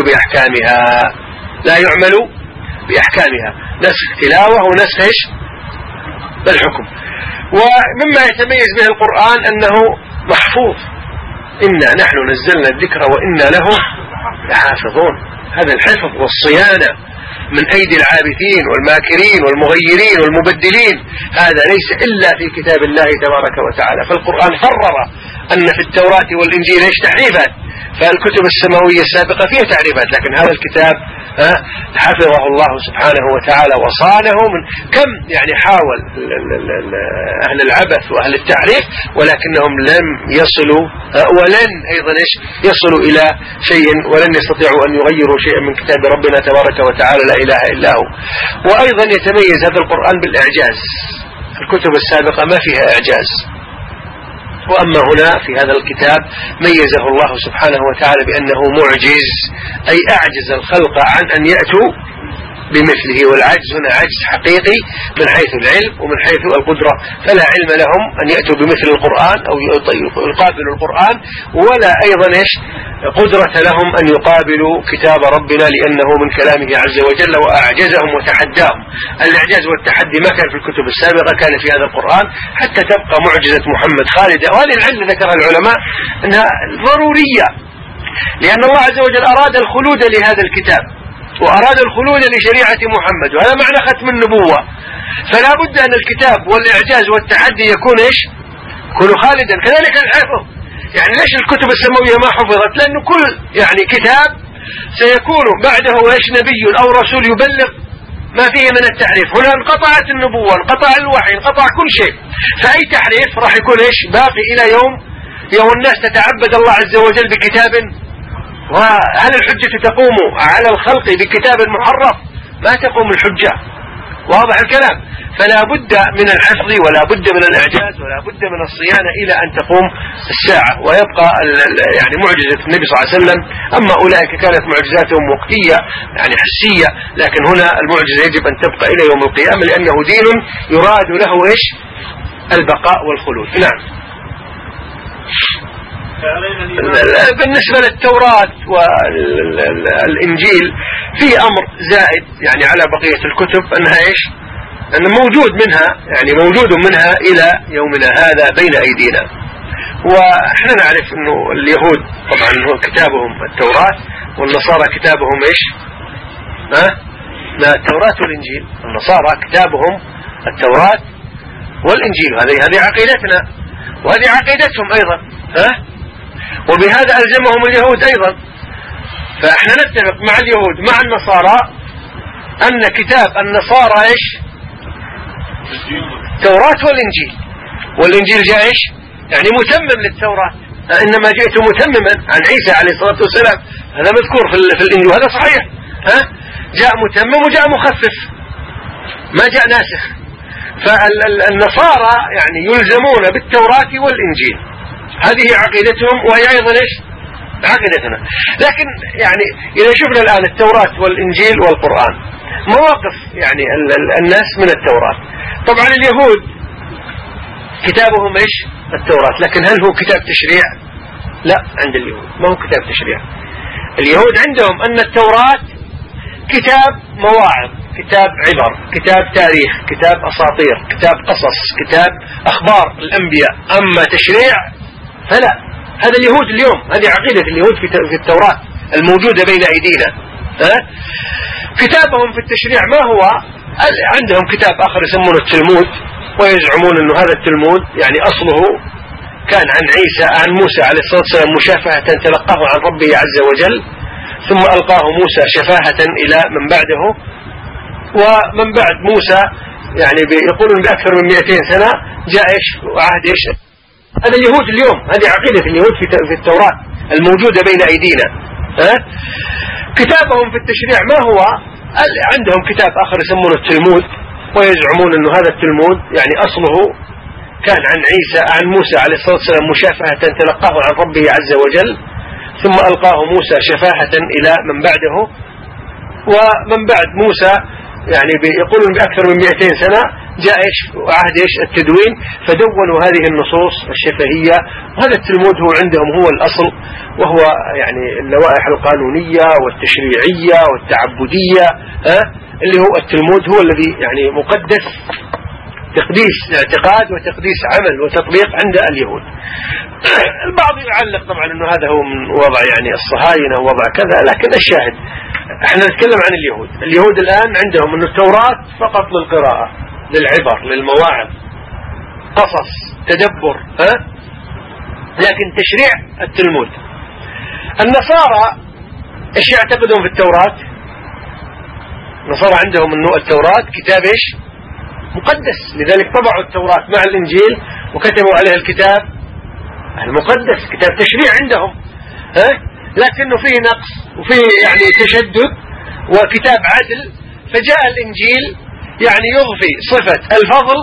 بأحكامها، نسخ تلاوة ونسخ بالحكم. ومما يتميز به القرآن أنه محفوظ، إنا نحن نزلنا الذكر وإنا له لحافظون. هذا الحفظ والصيانة من أيدي العابثين والماكرين والمغيرين والمبدلين هذا ليس إلا في كتاب الله تبارك وتعالى. فالقرآن قرر أن في التوراة والإنجيل تحريفات، فالكتب السماوية السابقة فيها تعريفات، لكن هذا الكتاب حفظه الله سبحانه وتعالى وصانه من كم يعني حاول أهل العبث وأهل التعريف، ولكنهم لم يصلوا ولن أيضا يصلوا إلى شيء، ولن يستطيعوا أن يغيروا شيئا من كتاب ربنا تبارك وتعالى لا إله إلا هو. وأيضا يتميز هذا القرآن بالإعجاز، الكتب السابقة ما فيها إعجاز، وأما هنا في هذا الكتاب ميزه الله سبحانه وتعالى بأنه معجز، أي أعجز الخلق عن أن يأتوا بمثله. والعجز هنا عجز حقيقي من حيث العلم ومن حيث القدرة، فلا علم لهم أن يأتوا بمثل القرآن أو يقابلوا القرآن، ولا أيضا قدرة لهم أن يقابلوا كتاب ربنا لأنه من كلامه عز وجل، وأعجزهم وتحداهم. الإعجاز والتحدي ما كان في الكتب السابقة، كان في هذا القرآن، حتى تبقى معجزة محمد خالدة. وهذه العلة ذكرها العلماء أنها ضرورية، لأن الله عز وجل أراد الخلود لهذا الكتاب وأراد الخلود لشريعة محمد، وهذا معنى ختم النبوة. فلا بد أن الكتاب والإعجاز والتحدي يكون خالدا. كذلك الحفظ، يعني ليش الكتب السماوية ما حفظت؟ لأنه كل يعني كتاب سيكون بعده نبي أو رسول يبلغ ما فيه من التحريف. هنا انقطعت النبوة، انقطع الوحي، انقطع كل شيء، فأي تحريف راح يكون باقي إلى يوم الناس تتعبد الله عز وجل بكتاب. وهل الحجة تقوم على الخلق بكتاب محرف؟ ما تقوم الحجة، واضح الكلام. فلا بد من الحفظ ولا بد من الإعجاز ولا بد من الصيانة إلى أن تقوم الساعة، ويبقى يعني معجزة النبي صلى الله عليه وسلم. أما أولئك كانت معجزاتهم وقتية يعني حسية، لكن هنا المعجزة يجب أن تبقى إلى يوم القيامة، لأنه دين يراد له إيش؟ البقاء والخلود. نعم. بالنسبة للتوراة والإنجيل في أمر زائد يعني على بقية الكتب، أنها إيش؟ أن موجود منها يعني موجود منها إلى يومنا هذا بين أيدينا. وإحنا نعرف أنه اليهود طبعا هو كتابهم التوراة، والنصارى كتابهم إيش؟ لا، التوراة والإنجيل. النصارى كتابهم التوراة والإنجيل، هذه عقيدتنا وهذه عقيدتهم أيضا. وبهذا ألزمهم اليهود أيضا. فإحنا نتفق مع اليهود مع النصارى أن كتاب النصارى إيش؟ التوراة والإنجيل. والإنجيل جاء إيش؟ يعني متمم للتوراة، إنما جئت متمما عن عيسى عليه الصلاة والسلام، هذا مذكور في الإنجيل وهذا صحيح. جاء متمم وجاء مخفف، ما جاء ناسخ. فالنصارى يعني يلزمون بالتوراة والإنجيل، هذه عقيدتهم وهي أيضا إيش؟ عقيدتنا. لكن يعني إذا شفنا الآن التوراة والإنجيل والقرآن، مواقف يعني الناس من التوراة. طبعا اليهود كتابهم إيش؟ التوراة، لكن هل هو كتاب تشريع؟ لا، عند اليهود ما هو كتاب تشريع. اليهود عندهم أن التوراة كتاب مواعظ، كتاب عبر، كتاب تاريخ، كتاب أساطير، كتاب قصص، كتاب أخبار الأنبياء. أما تشريع فلا. هذا اليهود اليوم، هذه عقيدة اليهود في التوراة الموجودة بين أيدينا. كتابهم في التشريع ما هو؟ عندهم كتاب آخر يسمونه التلمود، ويزعمون أنه هذا التلمود يعني أصله كان عن عيسى عن موسى عليه الصلاة والسلام مشافهة تلقاه عن ربه عز وجل، ثم ألقاه موسى شفاهة إلى من بعده، ومن بعد موسى يعني يقولون بأكثر من 200 سنة جاء إيش؟ عهد إيش؟ هذا اليهود اليوم، هذه عقيدة اليهود في التوراة الموجودة بين أيدينا. كتابهم في التشريع ما هو؟ عندهم كتاب آخر يسمونه التلمود، ويزعمون أنه هذا التلمود يعني أصله كان عن عيسى عن موسى عليه الصلاة والسلام مشافهة تلقاه عن ربه عز وجل، ثم ألقاه موسى شفاهة إلى من بعده، ومن بعد موسى يعني يقولون بأكثر من 200 سنة جاء إيش؟ عهد إيش؟ التدوين، فدونوا هذه النصوص الشفهية. وهذا التلمود هو عندهم هو الأصل، وهو يعني اللوائح القانونية والتشريعية والتعبدية. اللي هو التلمود هو الذي يعني مقدس تقديس اعتقاد وتقديس عمل وتطبيق عند اليهود. البعض يعلق طبعا أنه هذا هو من وضع يعني الصهاينة ووضع كذا، لكن الشاهد احنا نتكلم عن اليهود الآن عندهم أن التوراة فقط للقراءة، للعبر، للمواعظ، قصص، تدبر، لكن تشريع التلمود. النصارى ايش يعتقدون في التوراة؟ النصارى عندهم أنه التوراة كتاب ايش؟ مقدس، لذلك طبعوا التوراة مع الإنجيل وكتبوا عليها الكتاب المقدس، كتاب تشريع عندهم، لكنه فيه نقص وفيه يعني تشدد وكتاب عدل. فجاء الإنجيل يعني يضفي صفة الفضل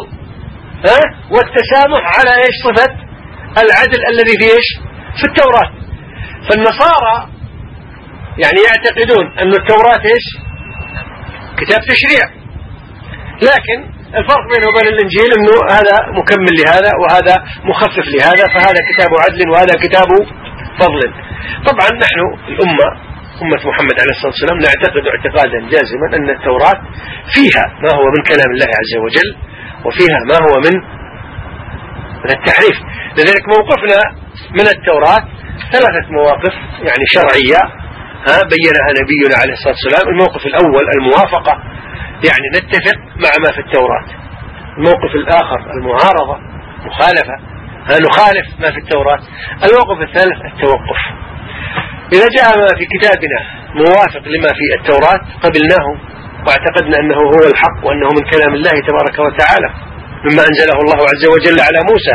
والتسامح على ايش؟ صفة العدل الذي في ايش؟ في التوراة. فالنصارى يعني يعتقدون أن التوراة ايش؟ كتاب تشريع، لكن الفرق بينه وبين الإنجيل أنه هذا مكمل لهذا وهذا مخفف لهذا، فهذا كتاب عدل وهذا كتاب فضل. طبعا نحن الأمة أمة محمد عليه الصلاة والسلام نعتقد اعتقادا جازما أن التوراة فيها ما هو من كلام الله عز وجل، وفيها ما هو من التحريف. لذلك موقفنا من التوراة 3 مواقف يعني شرعية بينها نبينا عليه الصلاة والسلام. الموقف الأول الموافقة، يعني نتفق مع ما في التوراة. الموقف الآخر المعارضة، مخالفة، نخالف ما في التوراة. الموقف الثالث التوقف. إذا جاء ما في كتابنا موافق لما في التوراة قبلناه واعتقدنا أنه هو الحق وأنه من كلام الله تبارك وتعالى مما أنزله الله عز وجل على موسى.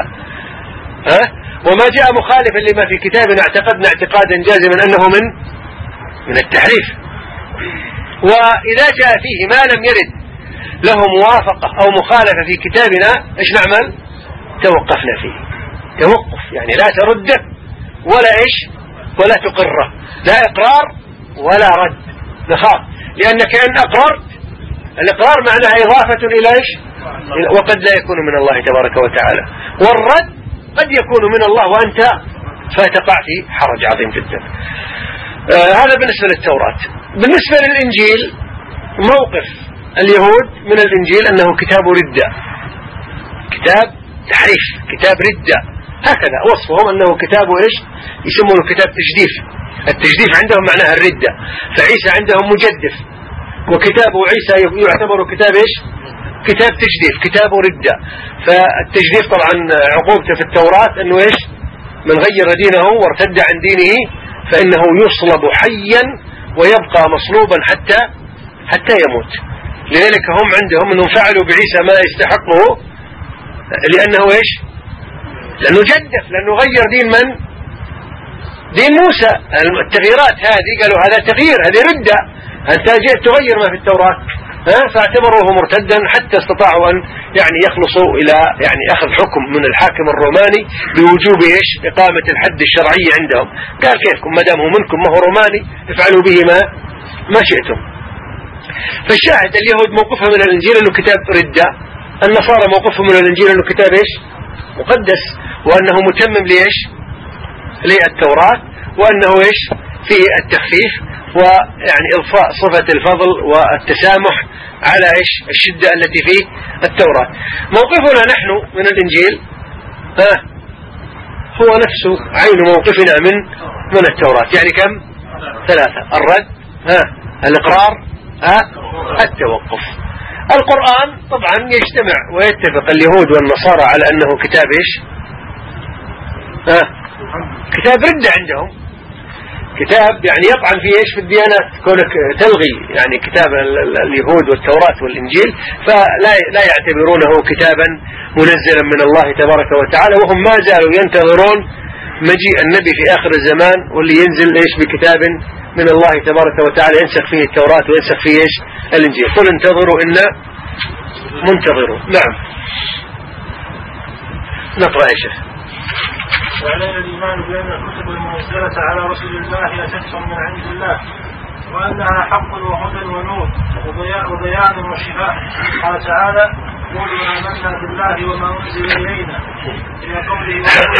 وما جاء مخالفا لما في كتابنا اعتقدنا اعتقادا جازما أنه من التحريف. وإذا جاء فيه ما لم يرد له موافقة أو مخالفة في كتابنا إيش نعمل؟ توقفنا فيه توقف، يعني لا ترده ولا إيش ولا تقره، لا إقرار ولا رد، نخاف، لأنك إن أقررت الإقرار معناها إضافة إلى إيش، وقد لا يكون من الله تبارك وتعالى، والرد قد يكون من الله وأنت فتقع في حرج عظيم جدا. هذا بالنسبة للتوراة. بالنسبة للإنجيل موقف اليهود من الإنجيل أنه كتاب ردة، كتاب تحريف، كتاب ردة، هكذا وصفهم أنه كتاب إيش، يسمونه كتاب تجديف. التجديف عندهم معناها الردة، فعيسى عندهم مجدف، وكتاب عيسى يعتبر كتاب إيش، كتاب تجديف، كتاب ردة. فالتجديف طبعا عقوبته في التوراة أنه إيش، من غير دينه وارتد عن دينه فإنه يصلب حيا ويبقى مصلوبا حتى يموت. لذلك هم عندهم أنهم فعلوا بعيسى ما يستحقه، لأنه إيش، لأنه جدف، لأنه غير دين من؟ دين موسى. التغييرات هذه قالوا هذا تغيير، هذه ردة، أنت جئت تغير ما في التوراة، فاعتبروه مرتدا حتى استطاعوا أن يعني يخلصوا إلى يعني أخذ حكم من الحاكم الروماني بوجوب إيش، إقامة الحد الشرعي عندهم. قال كيفكم ما دام هو منكم ما هو روماني افعلوا به ما شئتم. فالشاهد اليهود موقفها من الإنجيل أنه كتاب ردة، النصارى موقفهم من الإنجيل أنه كتاب إيش، مقدس، وأنه متمم لإيش، للتوراة، وأنه إيش فيه التخفيف ويعني إضفاء صفة الفضل والتسامح على إيش الشدة التي في التوراة. موقفنا نحن من الإنجيل هو نفسه عين موقفنا من التوراة، يعني كم؟ 3: الرد، الإقرار، التوقف. القرآن طبعا يجتمع ويتفق اليهود والنصارى على أنه كتاب إيش، كتاب ردة عندهم، كتاب يعني يطعن في إيش، في الديانات، كونك تلغي يعني كتاب اليهود والتوراة والإنجيل، فلا يعتبرونه كتابا منزلا من الله تبارك وتعالى، وهم ما زالوا ينتظرون مجيء النبي في آخر الزمان واللي ينزل إيش بكتاب من الله تبارك وتعالى ينسخ فيه التوراة وينسخ فيه إيش الإنجيل. قل انتظروا إنا منتظرون. نعم، نقرأ يا شيخ. وعلينا الإيمان بأن الكتب المنزلة على رسول الله أتتهم من عند الله، وأنها حق وهدى ونور وبيان وشفاء. قال تعالى: قولوا آمنا بالله وما أنزل إلينا، إلى قوله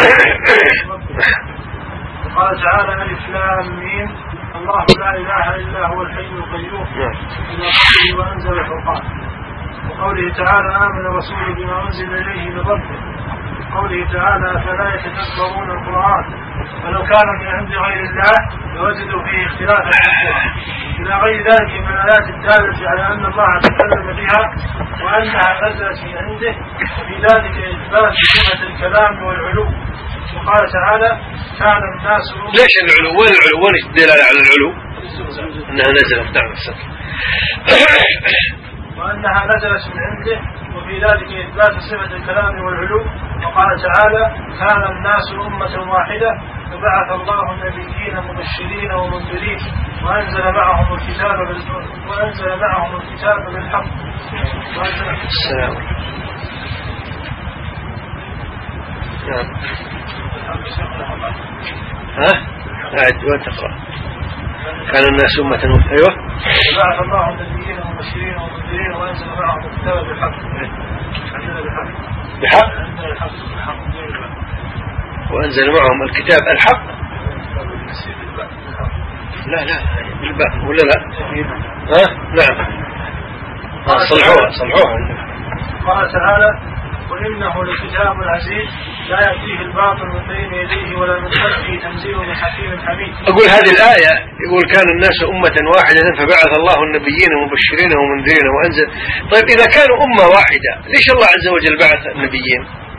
وقال تعالى: ألف لام ميم، الله لا إله إلا هو الحي القيوم، إلى قوله وأنزل الفرقان. وقوله تعالى: آمن الرسول بما أنزل إليه من ربه. قوله تعالى: فلا يتدبرون القرآن ولو كان من عند غير الله لوجدوا فيه اختلافا كثيرا، إلى غير ذلك من الآيات الدالة على أن الله تكلم بها وأنها نزلت من عنده، وفي ذلك إثبات صفة الكلام والعلو. وقال تعالى: كان الناس ليش العلو؟ وين العلو؟ وين الدلالة على العلو؟ أنها نزلت. نعم، وأنها نزلت من عنده، وفي ذلك إثبات صفة الكلام والعلو. وقال تعالى: كان الناس أمة واحدة فبعث الله النبيين مبشرين ومنذرين وأنزل معهم الكتاب بالحق. السلام. نعم. وتقرأ كان الناس أمة واحدة. أيوة. بعث الله النبيين مبشرين ومنذرين وأنزل معهم الكتاب بالحق. وأنزل معهم الكتاب الحق. لا بالباء ولا لا؟ نعم. صلحوها. قال تعالى: وإنه لكتاب عزيز لا يأتيه الباطل من بين يديه ولا من خلفه تنزيل من حكيم حميد. أقول هذه الآية يقول كان الناس أمة واحدة فبعث الله النبيين مبشرين ومنذرين وأنزل. طيب إذا كانوا أمة واحدة ليش الله عز وجل بعث النبيين؟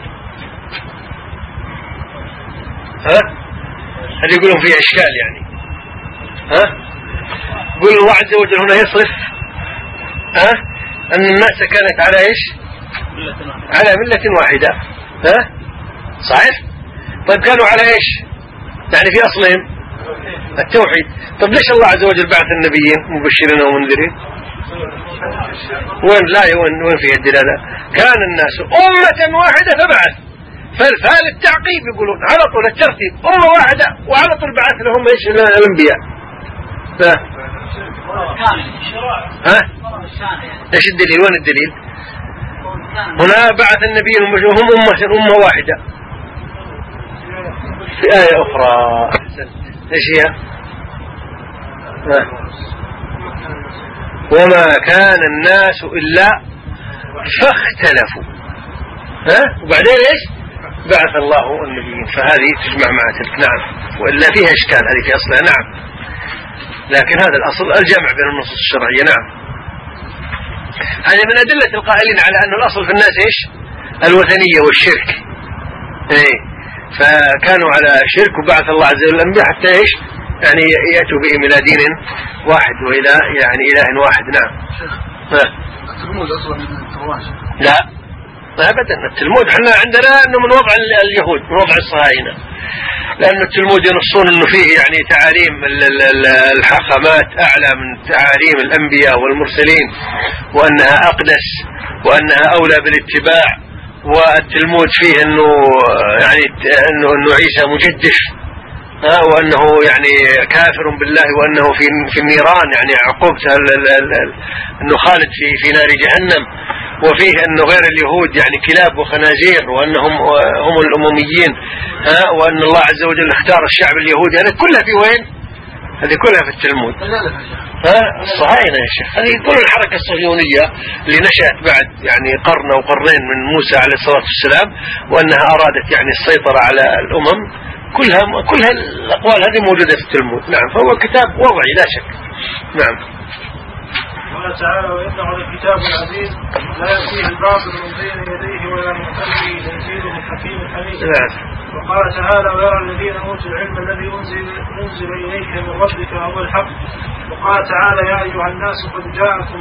هل يقولون فيه إشكال يعني؟ يقول الله عز وجل هنا يصرف أن الناس كانت على إيش؟ على ملة واحدة. صحيح؟ طيب كانوا على إيش؟ يعني في أصلهم التوحيد. طيب ليش الله عز وجل بعث النبيين مبشرين ومنذرين؟ وين فيها الدلالة؟ كان الناس أمة واحدة فبعث، فالفعل التعقيب يقولون على طول الترتيب أمة واحدة وعلى طول بعث لهم إيش الأنبياء. ها؟ إيش الدليل؟ وين الدليل؟ هنا بعث النبي وهم أمة واحدة. في آية أخرى إيش هي؟ وما كان الناس إلا فاختلفوا. وبعدين إيش؟ بعث الله النبيين. فهذه تجمع مع تلك. نعم، وإلا فيها إشكال هذه في أصلها. نعم، لكن هذا الأصل الجمع بين النصوص الشرعية. نعم، هذه من أدلة القائلين على أن الأصل في الناس إيش؟ الوثنية والشرك. فكانوا على شرك وبعث الله عز وجل الأنبياء حتى إيش؟ يعني يأتوا بهم إلى دين واحد وإلى يعني إله واحد. نعم. التلمود أصلا من التوراة؟ لا أبدا، التلمود احنا عندنا أنه من وضع اليهود، من وضع الصهاينة، لأن التلمود ينصون أنه فيه يعني تعاليم الحاخامات أعلى من تعاليم الأنبياء والمرسلين، وأنها أقدس وأنها أولى بالاتباع. والتلمود فيه أنه يعني أنه عيسى مجدف، وأنه يعني كافر بالله، وأنه في النيران يعني عقوبته أنه خالد في نار جهنم. وفيه أنه غير اليهود يعني كلاب وخنازير، وأنهم هم الأمميين، وأن الله عز وجل اختار الشعب اليهودي. هذا كلها في وين؟ هذه كلها في التلمود. الصهاينة يا شيخ، هذه كل الحركة الصهيونية اللي نشأت بعد يعني قرن أو قرنين من موسى عليه الصلاة والسلام، وأنها أرادت يعني السيطرة على الأمم. كلها الأقوال هذه موجودة في التلمود. نعم، فهو كتاب وضعي لا شك. نعم. قال تعالى: وإنه لكتاب عزيز لا يأتيه الباطل من بين يديه ولا من خلفه تنزيل من حكيم حميد. وقال تعالى: ويرى الذين أوتوا العلم الذي أنزل إليك من ربك هو الحق. وقال تعالى: يا أيها الناس قد جاءتكم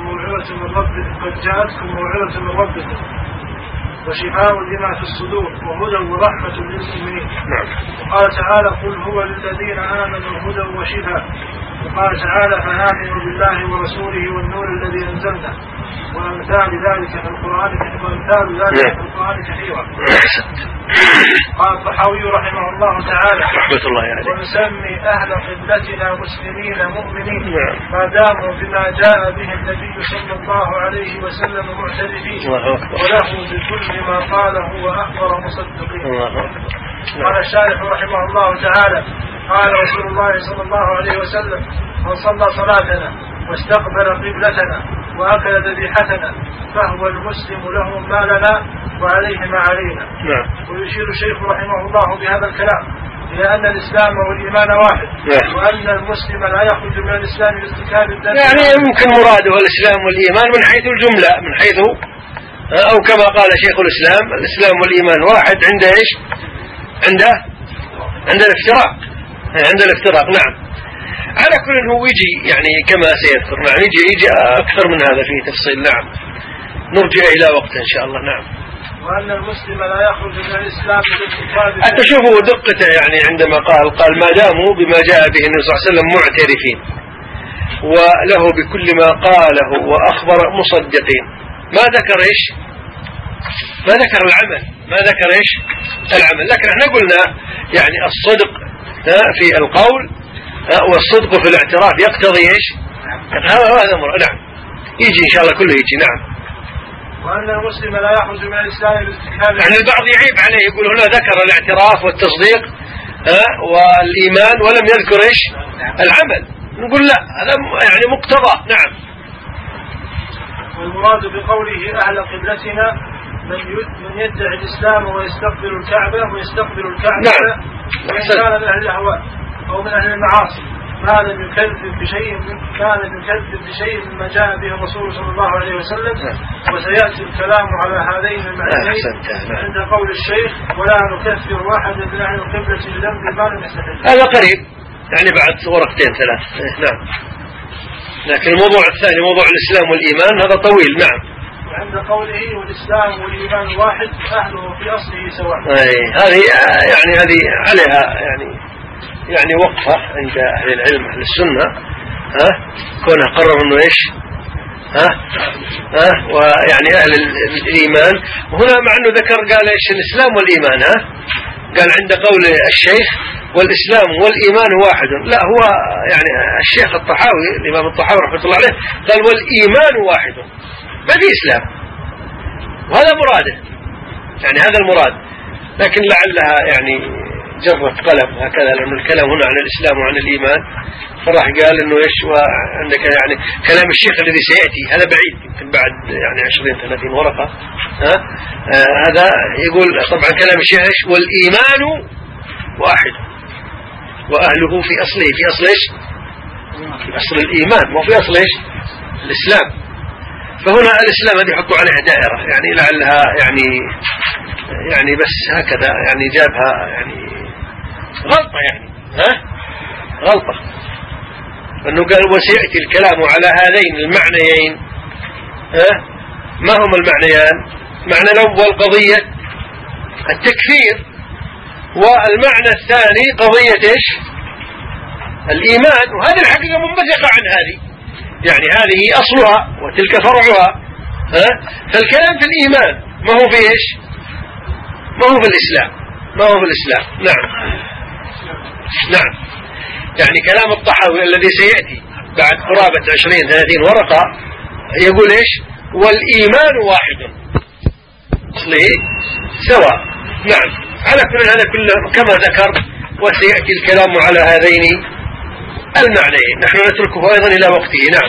موعظة من ربكم وشفاء لما في الصدور وهدى ورحمة للمؤمنين. وقال تعالى: قل هو للذين آمنوا هدى وشفاء. وقال تعالى: فآمنوا بالله ورسوله والنور الذي أنزلنا وأمثال ذلك في القرآن كثيرا. قال الطحاوي رحمه الله تعالى: ونسمي أهل قبلتنا مسلمين مؤمنين ما داموا بما جاء به النبي صلى الله عليه وسلم معترفين وله بكل ما قاله وأخبر مصدقين. قال الشارح رحمه الله تعالى: قال رسول الله صلى الله عليه وسلم: من صلى صلاتنا واستقبل قبلتنا وأكل ذبيحتنا فهو المسلم له ما لنا وعليه ما علينا. ويشير الشيخ رحمه الله بهذا الكلام إلى أن الإسلام والإيمان واحد، وأن المسلم لا يخرج من الإسلام بارتكاب الذنب. يعني يمكن مراده الإسلام والإيمان من حيث الجملة، من حيث أو كما قال شيخ الإسلام والإيمان واحد عند إيش؟ عند الافتراق. نعم، على كل هو يجي يعني كما سيذكر. نعم، يجي أكثر من هذا فيه تفصيل. نعم، نرجع إلى وقت إن شاء الله. نعم. وأن المسلم لا يخرج من الإسلام بالارتكاب. حتى شوفوا دقته يعني عندما قال ما داموا بما جاء به النبي صلى الله عليه وسلم معترفين وله بكل ما قاله وأخبر مصدقين. ما ذكر إيش؟ ما ذكر العمل. لكن احنا قلنا يعني الصدق في القول والصدق في الاعتراف يقتضي ايش؟ هذا امر. نعم، يجي ان شاء الله كله يجي. نعم. وأن المسلم لا يخرج من الإسلام بارتكاب. يعني البعض يعيب عليه يقول هنا ذكر الاعتراف والتصديق والإيمان ولم يذكر ايش؟ العمل. نقول لا، هذا يعني مقتضى. نعم. والمراد بقوله أهل قبلتنا من يدعي الإسلام ويستقبل الكعبة نعم. وإن كان من أهل الأهواء أو من أهل المعاصي ما لم يكذب بشيء مما جاء به الرسول صلى الله عليه وسلم. وسيأتي الكلام على هذين المعنيين عند قول الشيخ: ولا نكفر واحدا من أهل القبلة بذنب ما لم يستحق. هذا قريب يعني بعد ورقتين ثلاث. نعم. لكن الموضوع الثاني موضوع الإسلام والإيمان هذا طويل. نعم. عند قوله والإسلام والإيمان واحد أهله في أصله سواء. هذه عليها يعني وقفة عند أهل العلم أهل السنة. كونه قرر إنه إيش؟ ويعني أهل الإيمان. وهنا مع أنه ذكر قال إيش الإسلام والإيمان، قال عند قول الشيخ والإسلام والإيمان واحد. لا، هو يعني الشيخ الطحاوي الإمام الطحاوي رحمة الله عليه قال والإيمان واحد، ما في إسلام، وهذا مراده، يعني هذا المراد. لكن لعلها يعني جرت قلم هكذا، لأن الكلام هنا عن الإسلام وعن الإيمان، فراح قال إنه إيش وعندك يعني كلام الشيخ الذي سيأتي هذا بعيد، يمكن بعد يعني 20-30 ورقة. هذا يقول طبعا كلام الشيخ إيش والإيمان واحد وأهله في أصله، في أصل إيش؟ في أصل الإيمان، وفي أصل إيش؟ الإسلام. فهنا الإسلام هذه يحطوا عليها دائرة، يعني لعلها يعني بس هكذا يعني جابها يعني غلطة، يعني غلطة. أنه قال وسيأتي الكلام على هذين المعنيين. ما هما المعنيان؟ معنى الأول قضية التكفير، والمعنى الثاني قضية إيش؟ الإيمان. وهذه الحقيقة منبثقة عن هذه، يعني هذه أصلها وتلك فرعها. فالكلام في الإيمان ما هو في إيش؟ ما هو في الإسلام، ما هو في الإسلام. نعم. يعني كلام الطحاوي الذي سيأتي بعد قرابة 20-30 ورقة يقول إيش؟ والإيمان واحد، أصله سواء. نعم. على كل هذا كله كما ذكر، وسيأتي الكلام على هذين المعنيين، نحن نتركه أيضا إلى وقته. نعم.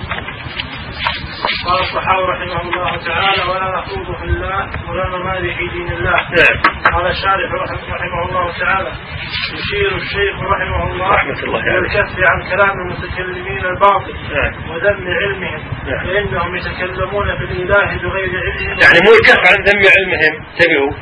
قال الطحاوي رحمه الله تعالى ولا نخوض في الله ولا نماري في دين الله. قال الشارح رحمه الله تعالى يشير الشيخ رحمه الله إلى الكف عن كلام المتكلمين الباطل وذم علمهم، لأنهم يتكلمون في الإله بغير علمهم. يعني مو الكف عن ذم علمهم، انتبهوا.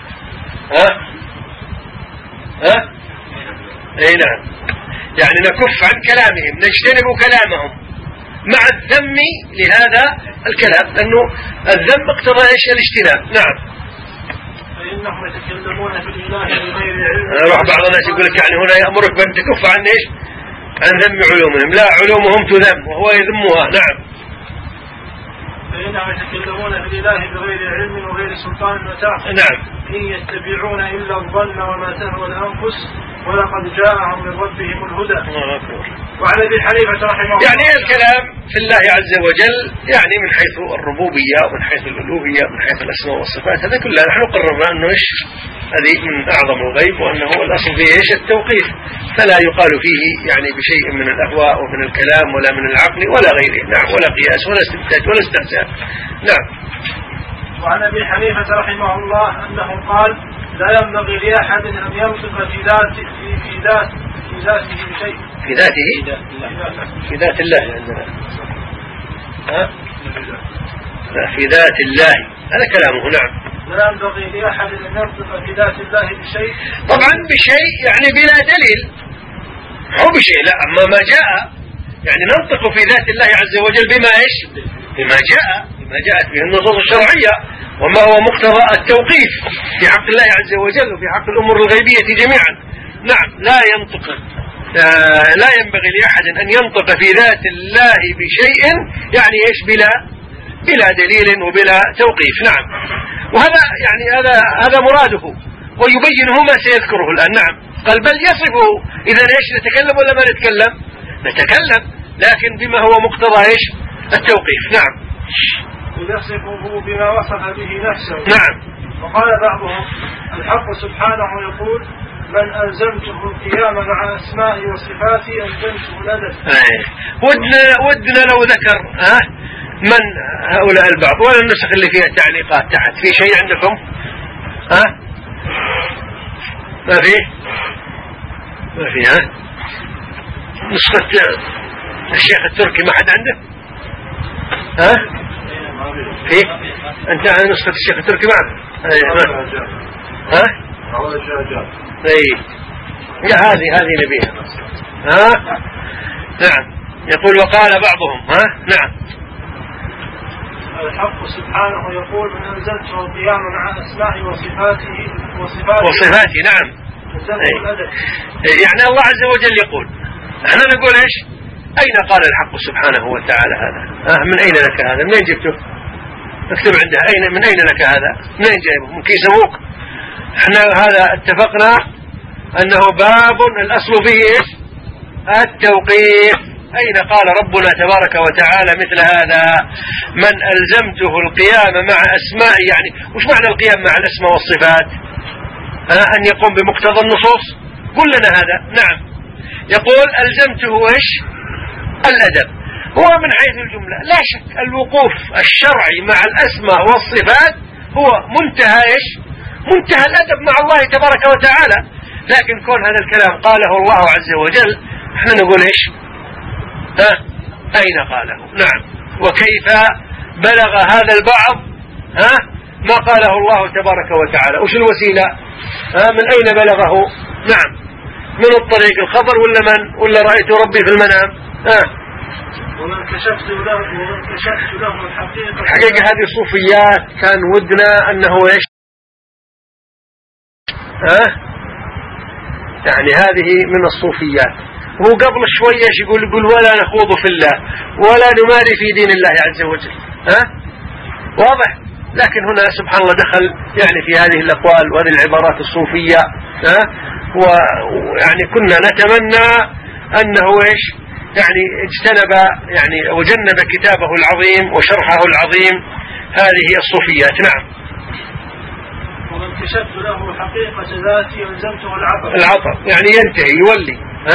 اي نعم، يعني نكف عن كلامهم، نجتنب كلامهم مع الذم لهذا الكلام، لأنه الذم اقتضى ايش؟ الاجتناب. نعم. فإنهم يتكلمون في الإله بغير علم. روح بعض الناس يقول لك يعني هنا يأمرك بأن تكف عن ايش؟ عن ذم علومهم. لا، علومهم تذم وهو يذمها. نعم. فإنهم يتكلمون في الإله بغير علم وغير سلطان وتعب. نعم. إن يتبعون إلا الظن وما تهوى الأنفس ولقد جاءهم من ربهم الهدى. وعلى ابي حنيفة رحمه الله يعني الكلام في الله عز وجل يعني من حيث الربوبية ومن حيث الألوهية ومن حيث الأسماء والصفات، هذا كله نحن قررنا أنه إيش؟ هذه من أعظم الغيب، وأنه الأصل فيه إيش؟ التوقيف، فلا يقال فيه يعني بشيء من الأهواء ومن الكلام ولا من العقل ولا غيره. نعم. ولا قياس ولا استنتاج ولا استحسان. نعم. وعن ابي حنيفة رحمه الله أنه قال لا ينبغي لأحد أن ينطق في ذاته بشيء. في ذاته؟ في ذات الله عندنا. في ذات الله، هذا كلامه. نعم. لا ينبغي لأحد أن ينطق في ذات الله بشيء. طبعا بشيء يعني بلا دليل، هو بشيء لا، أما ما جاء يعني ننطق في ذات الله عز وجل بما إيش؟ بما جاءت به النصوص الشرعية، وما هو مقتضى التوقيف في حق الله عز وجل وفي حق الأمور الغيبية جميعا. نعم. لا ينبغي لأحد أن ينطق في ذات الله بشيء يعني إيش؟ بلا دليل وبلا توقيف. نعم. وهذا يعني هذا مراده، ويبينه ما سيذكره الآن. نعم. قال بل يصفه. إذا إيش؟ نتكلم ولا ما نتكلم؟ نتكلم، لكن بما هو مقتضى إيش؟ التوقيف. نعم. يصفه بما وصف به نفسه. نعم. وقال بعضهم الحق سبحانه يقول من ألزمته القيام مع أسمائي وصفاتي ألزمته الأدب. ودنا لو ذكر من هؤلاء البعض، ولا النسخ اللي فيها تعليقات تحت في شيء عندكم؟ ما فيه نسخة الشيخ التركي ما حد عنده؟ فيه؟ أنت على نسخة الشيخ التركي معك؟ هذه نبيها. نعم. يقول وقال بعضهم نعم. الحق سبحانه يقول من أنزلته القيام مع أسمائه وصفاته. نعم. يعني الله عز وجل يقول، احنا نقول ايش؟ أين قال الحق سبحانه وتعالى هذا؟ من أين لك هذا؟ منين جبته؟ اكتب عنده من أين لك هذا؟ منين جايبه؟ من كيس أبوك؟ احنا هذا اتفقنا أنه باب الأصل فيه إيش؟ التوقيف. أين قال ربنا تبارك وتعالى مثل هذا؟ من ألزمته القيام مع أسماء، يعني وش معنى القيام مع الأسماء والصفات؟ أن يقوم بمقتضى النصوص. قل لنا هذا. نعم، يقول ألزمته إيش؟ الأدب. هو من حيث الجملة لا شك الوقوف الشرعي مع الأسماء والصفات هو منتهى إيش؟ منتهى الأدب مع الله تبارك وتعالى. لكن كون هذا الكلام قاله الله عز وجل، احنا نقول إيش؟ أين قاله؟ نعم. وكيف بلغ هذا البعض ما قاله الله تبارك وتعالى؟ وش الوسيلة؟ من أين بلغه؟ نعم، من الطريق الخبر ولا رأيت ربي في المنام؟ ومن كشفت له الحقيقة هذه صوفيات كان ودنا أنه إيش؟ يعني هذه من الصوفيات. هو قبل شوية يقول ولا نخوض في الله ولا نماري في دين الله عز وجل. واضح؟ لكن هنا سبحان الله دخل يعني في هذه الأقوال وهذه العبارات الصوفية. ويعني كنا نتمنى أنه إيش؟ يعني اجتنب يعني وجنب كتابه العظيم وشرحه العظيم هذه الصوفيات. نعم. ومن كشفت له حقيقة ذاتي ألزمته العطف يعني ينتهي يولي.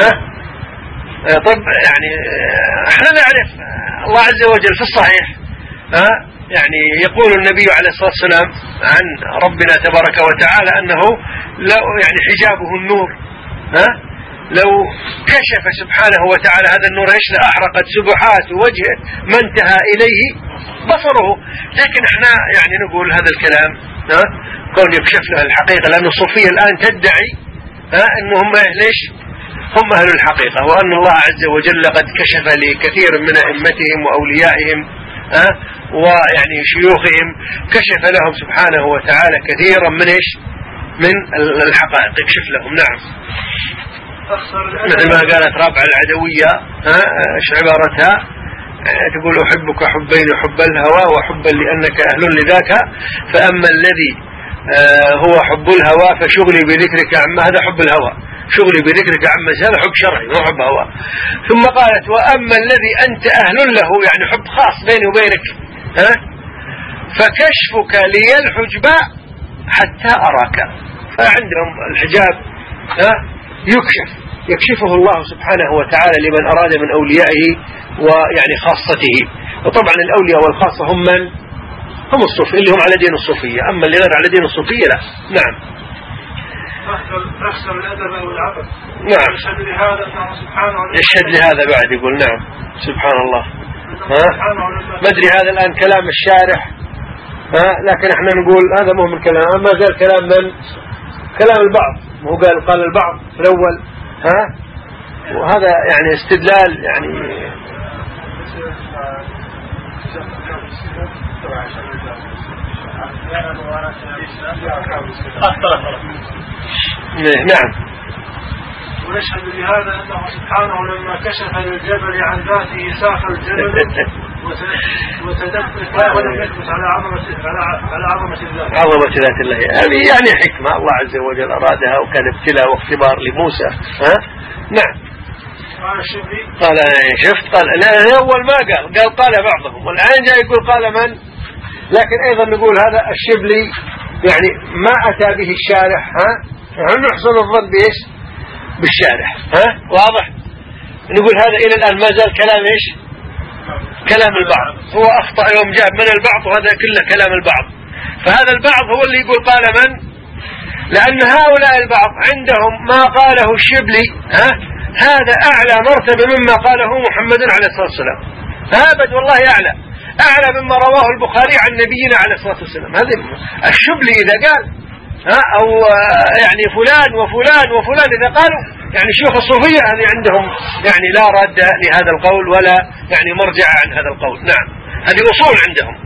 طب يعني احنا نعرف الله عز وجل في الصحيح يعني يقول النبي عليه الصلاة والسلام عن ربنا تبارك وتعالى أنه لو يعني حجابه النور لو كشف سبحانه وتعالى هذا النور ايش لأحرقت سبحات وجه ما انتهى إليه بصره. لكن احنا يعني نقول هذا الكلام كون يكشف له الحقيقة، لأن الصوفية الآن تدعي أنهم ليش هم أهل الحقيقة، وأن الله عز وجل قد كشف لكثير من أئمتهم وأوليائهم ويعني شيوخهم، كشف لهم سبحانه وتعالى كثيرا من إيش؟ من الحقائق يكشف لهم. نعم. مثل ما قالت رابعة العدوية ايش عبارتها؟ تقول أحبك حبين، حب الهوى وحبا لأنك أهل لذاك، فأما الذي هو حب الهوى فشغلي بذكرك عما، هذا حب الهوى، شغلي بذكرك عما هذا حب شرعي مو حب هوى. ثم قالت وأما الذي أنت أهل له، يعني حب خاص بيني وبينك، فكشفك لي الحجب حتى أراك. فعندهم الحجاب يكشفه الله سبحانه وتعالى لمن أراد من أوليائه ويعني خاصته. وطبعا الأولياء والخاصة هم من؟ هم الصوفية اللي هم على دين الصوفية، أما اللي غير على دين الصوفية لا. نعم. أحسن الأدب والعقل. نعم. يشهد لهذا بعد يقول. نعم سبحان الله. ما أدري هذا الآن كلام الشارح لكن احنا نقول هذا مو من كلام، ما زال كلام من؟ كلام البعض. هو قال البعض في الأول وهذا يعني استدلال يعني نعم. ونشهد بهذا أنه سبحانه لما كشف للجبل عن ذاته ساخ الجبل وتدفق ولم يثبت على عظمة الله. عظمة ذات الله هذه يعني حكمة الله عز وجل أرادها، وكان ابتلاء واختبار لموسى. نعم. قال شفت قال لا أول ما قال بعضهم، والآن جاي يقول قال من. لكن أيضا نقول هذا الشبلي يعني ما أتى به الشارح نحسن الظن بإيش؟ بالشارح. واضح. نقول هذا إلى الآن ما زال كلام إيش؟ كلام البعض. هو أخطأ يوم جاب من البعض، وهذا كله كلام البعض. فهذا البعض هو اللي يقول قال من، لأن هؤلاء البعض عندهم ما قاله الشبلي هذا أعلى مرتبة مما قاله محمد عليه الصلاة والسلام. أبد والله أعلى مما رواه البخاري عن نبينا عليه الصلاة والسلام. هذا الشبلي إذا قال أو يعني فلان وفلان وفلان إذا قالوا يعني شيوخ الصوفية هذه عندهم يعني لا رد لهذا القول ولا يعني مرجع عن هذا القول. نعم هذه أصول عندهم.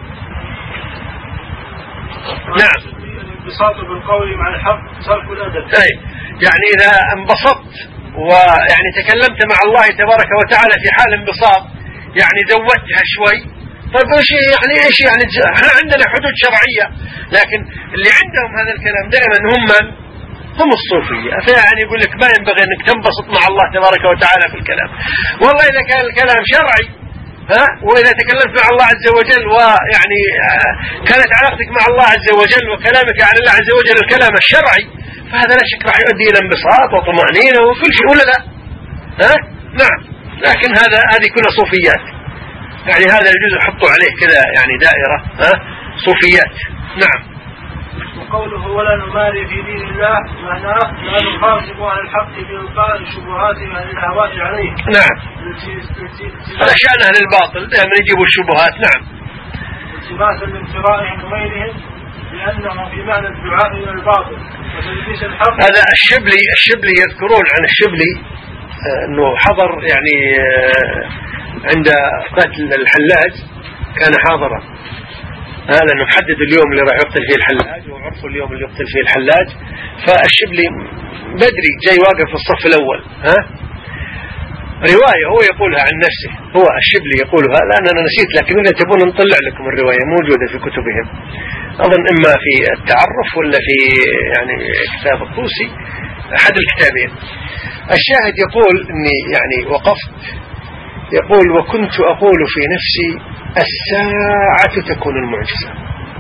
نعم. الانبساط بالقول مع الحق صرف الأدب. يعني إذا انبسطت ويعني تكلمت مع الله تبارك وتعالى في حال انبساط، يعني زودتها شوي. طيب ايش يعني احنا عندنا حدود شرعية، لكن اللي عندهم هذا الكلام دائما هم الصوفية. فيعني يقول لك ما ينبغي انك تنبسط مع الله تبارك وتعالى في الكلام. والله اذا كان الكلام شرعي واذا تكلمت مع الله عز وجل ويعني كانت علاقتك مع الله عز وجل وكلامك عن الله عز وجل الكلام الشرعي، فهذا لا شك راح يؤدي الى انبساط وطمأنينة وكل شيء، ولا لا؟ نعم. لكن هذه كلها صوفيات، يعني هذا يجوز يحطوا عليه كذا يعني دائرة صوفيات. نعم. وقوله ولا نماري في دين الله معناه لا نخاطب عن الحق بإلقاء الشبهات عن الأهواء عليه. نعم. هذا شأن أهل الباطل دائما يجيبوا الشبهات. نعم. التماسا لانفرائهم وغيرهم لأنهم في معنى الدعاء إلى الباطل وتلبيس الحق. هذا الشبلي يذكرون عن الشبلي أنه حضر يعني عند قتل الحلاج، كان حاضرا لأنه محدد اليوم اللي راح يقتل فيه الحلاج وعرفوا اليوم اللي يقتل فيه الحلاج. فالشبلي بدري جاي واقف في الصف الأول. رواية هو يقولها عن نفسه، هو الشبلي يقولها، لأن أنا نسيت، لكن إذا تبون نطلع لكم الرواية موجودة في كتبهم، أظن إما في التعرف ولا في يعني كتاب الطوسي، أحد الكتابين. الشاهد يقول إني يعني وقفت، يقول وكنت أقول في نفسي الساعة تكون المعجزة.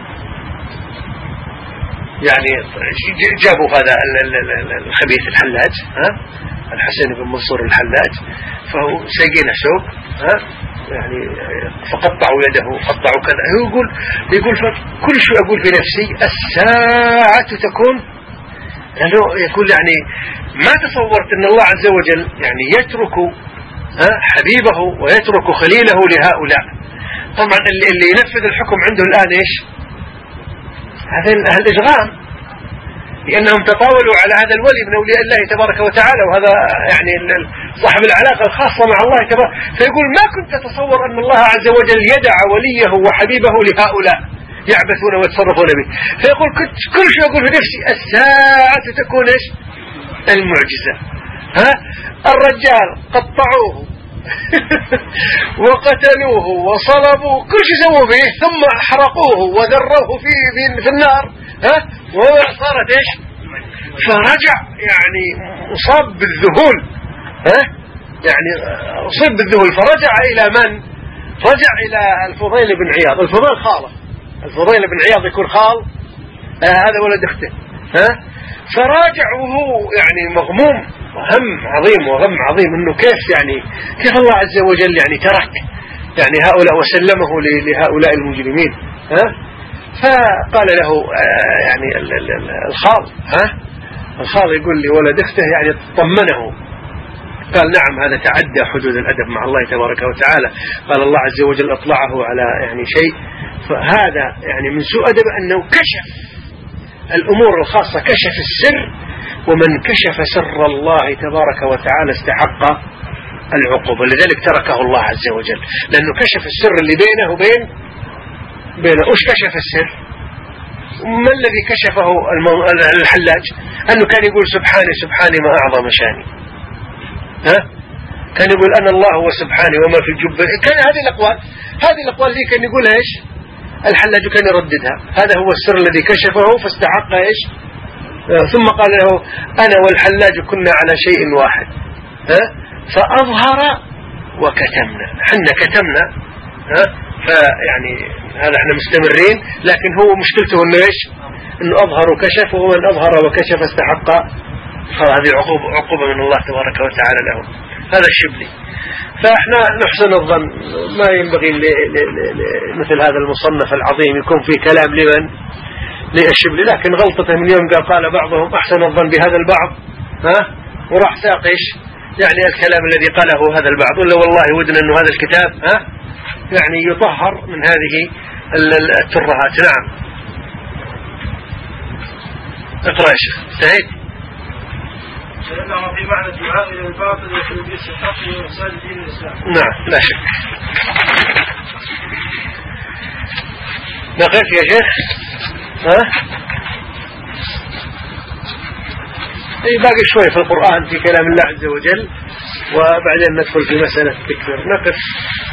يعني جابوا هذا الخبيث الحلاج الحسين بن منصور الحلاج، فهو سيقينه سوق يعني فقطعوا يده وقطعوا كذا. يقول فكل شيء أقول في نفسي الساعة تكون، لأنه يقول يعني ما تصورت أن الله عز وجل يعني يترك حبيبه ويترك خليله لهؤلاء. طبعا اللي ينفذ الحكم عنده الآن إيش؟ هذا الإجرام، لأنهم تطاولوا على هذا الولي من أولياء الله تبارك وتعالى، وهذا يعني صاحب العلاقة الخاصة مع الله تبارك. فيقول ما كنت أتصور أن الله عز وجل يدع وليه وحبيبه لهؤلاء يعبثون ويتصرفون به. فيقول كنت كل شيء أقول في نفسي الساعة تكون إيش؟ المعجزة. الرجال قطعوه وقتلوه وصلبوه، كل شيء سووا به، ثم حرقوه وذروه في النار، وصارت ايش؟ فرجع يعني مصاب بالذهول، يعني أصيب بالذهول، فرجع إلى من؟ رجع إلى الفضيل بن عياض. الفضيل خاله، الفضيل بن عياض يكون خال هذا ولد اخته. فراجع وهو يعني مغموم، هم عظيم وغم عظيم، انه كيف الله عز وجل يعني ترك يعني هؤلاء وسلمه لهؤلاء المجرمين. فقال له يعني الخال يقول لي ولد اخته يعني طمنه، قال نعم هذا تعدى حدود الأدب مع الله تبارك وتعالى. قال الله عز وجل أطلعه على يعني شيء، فهذا يعني من سوء أدب أنه كشف الأمور الخاصة، كشف السر، ومن كشف سر الله تبارك وتعالى استحق العقوبة. لذلك تركه الله عز وجل، لأنه كشف السر اللي بينه وبين وش كشف السر؟ ما الذي كشفه الحلاج؟ أنه كان يقول سبحاني سبحاني ما أعظم شاني. كان يقول أنا الله وسبحاني وما في الجب. كان هذه الأقوال دي كان يقولها إيش؟ الحلاج كان يرددها. هذا هو السر الذي كشفه فاستحق إيش؟ ثم قال له أنا والحلاج كنا على شيء واحد، فأظهر وكتمنا. حنا كتمنا، فيعني هذا احنا مستمرين، لكن هو مشكلته انه ايش؟ انه أظهر وكشف، ومن أظهر وكشف استحق هذه عقوبة من الله تبارك وتعالى له. هذا الشبلي. فاحنا نحسن الظن، ما ينبغي مثل هذا المصنف العظيم يكون فيه كلام للشبلي، لكن غلطته من يوم قال بعضهم أحسن الظن بهذا البعض، وراح ساقش يعني الكلام الذي قاله هذا البعض. ولا والله ودنا أنه هذا الكتاب يعني يطهر من هذه الترهات. نعم اقرأ يا شيخ سعيد. لأنه في معنى الدعاء إلى الباطل وتلبيس الحق وإفساد دين الإسلام. نعم لا شك. نقف يا شيخ. باقي شوي في القرآن في كلام الله عز وجل، وبعدين ندخل في مسألة التكفير. نقف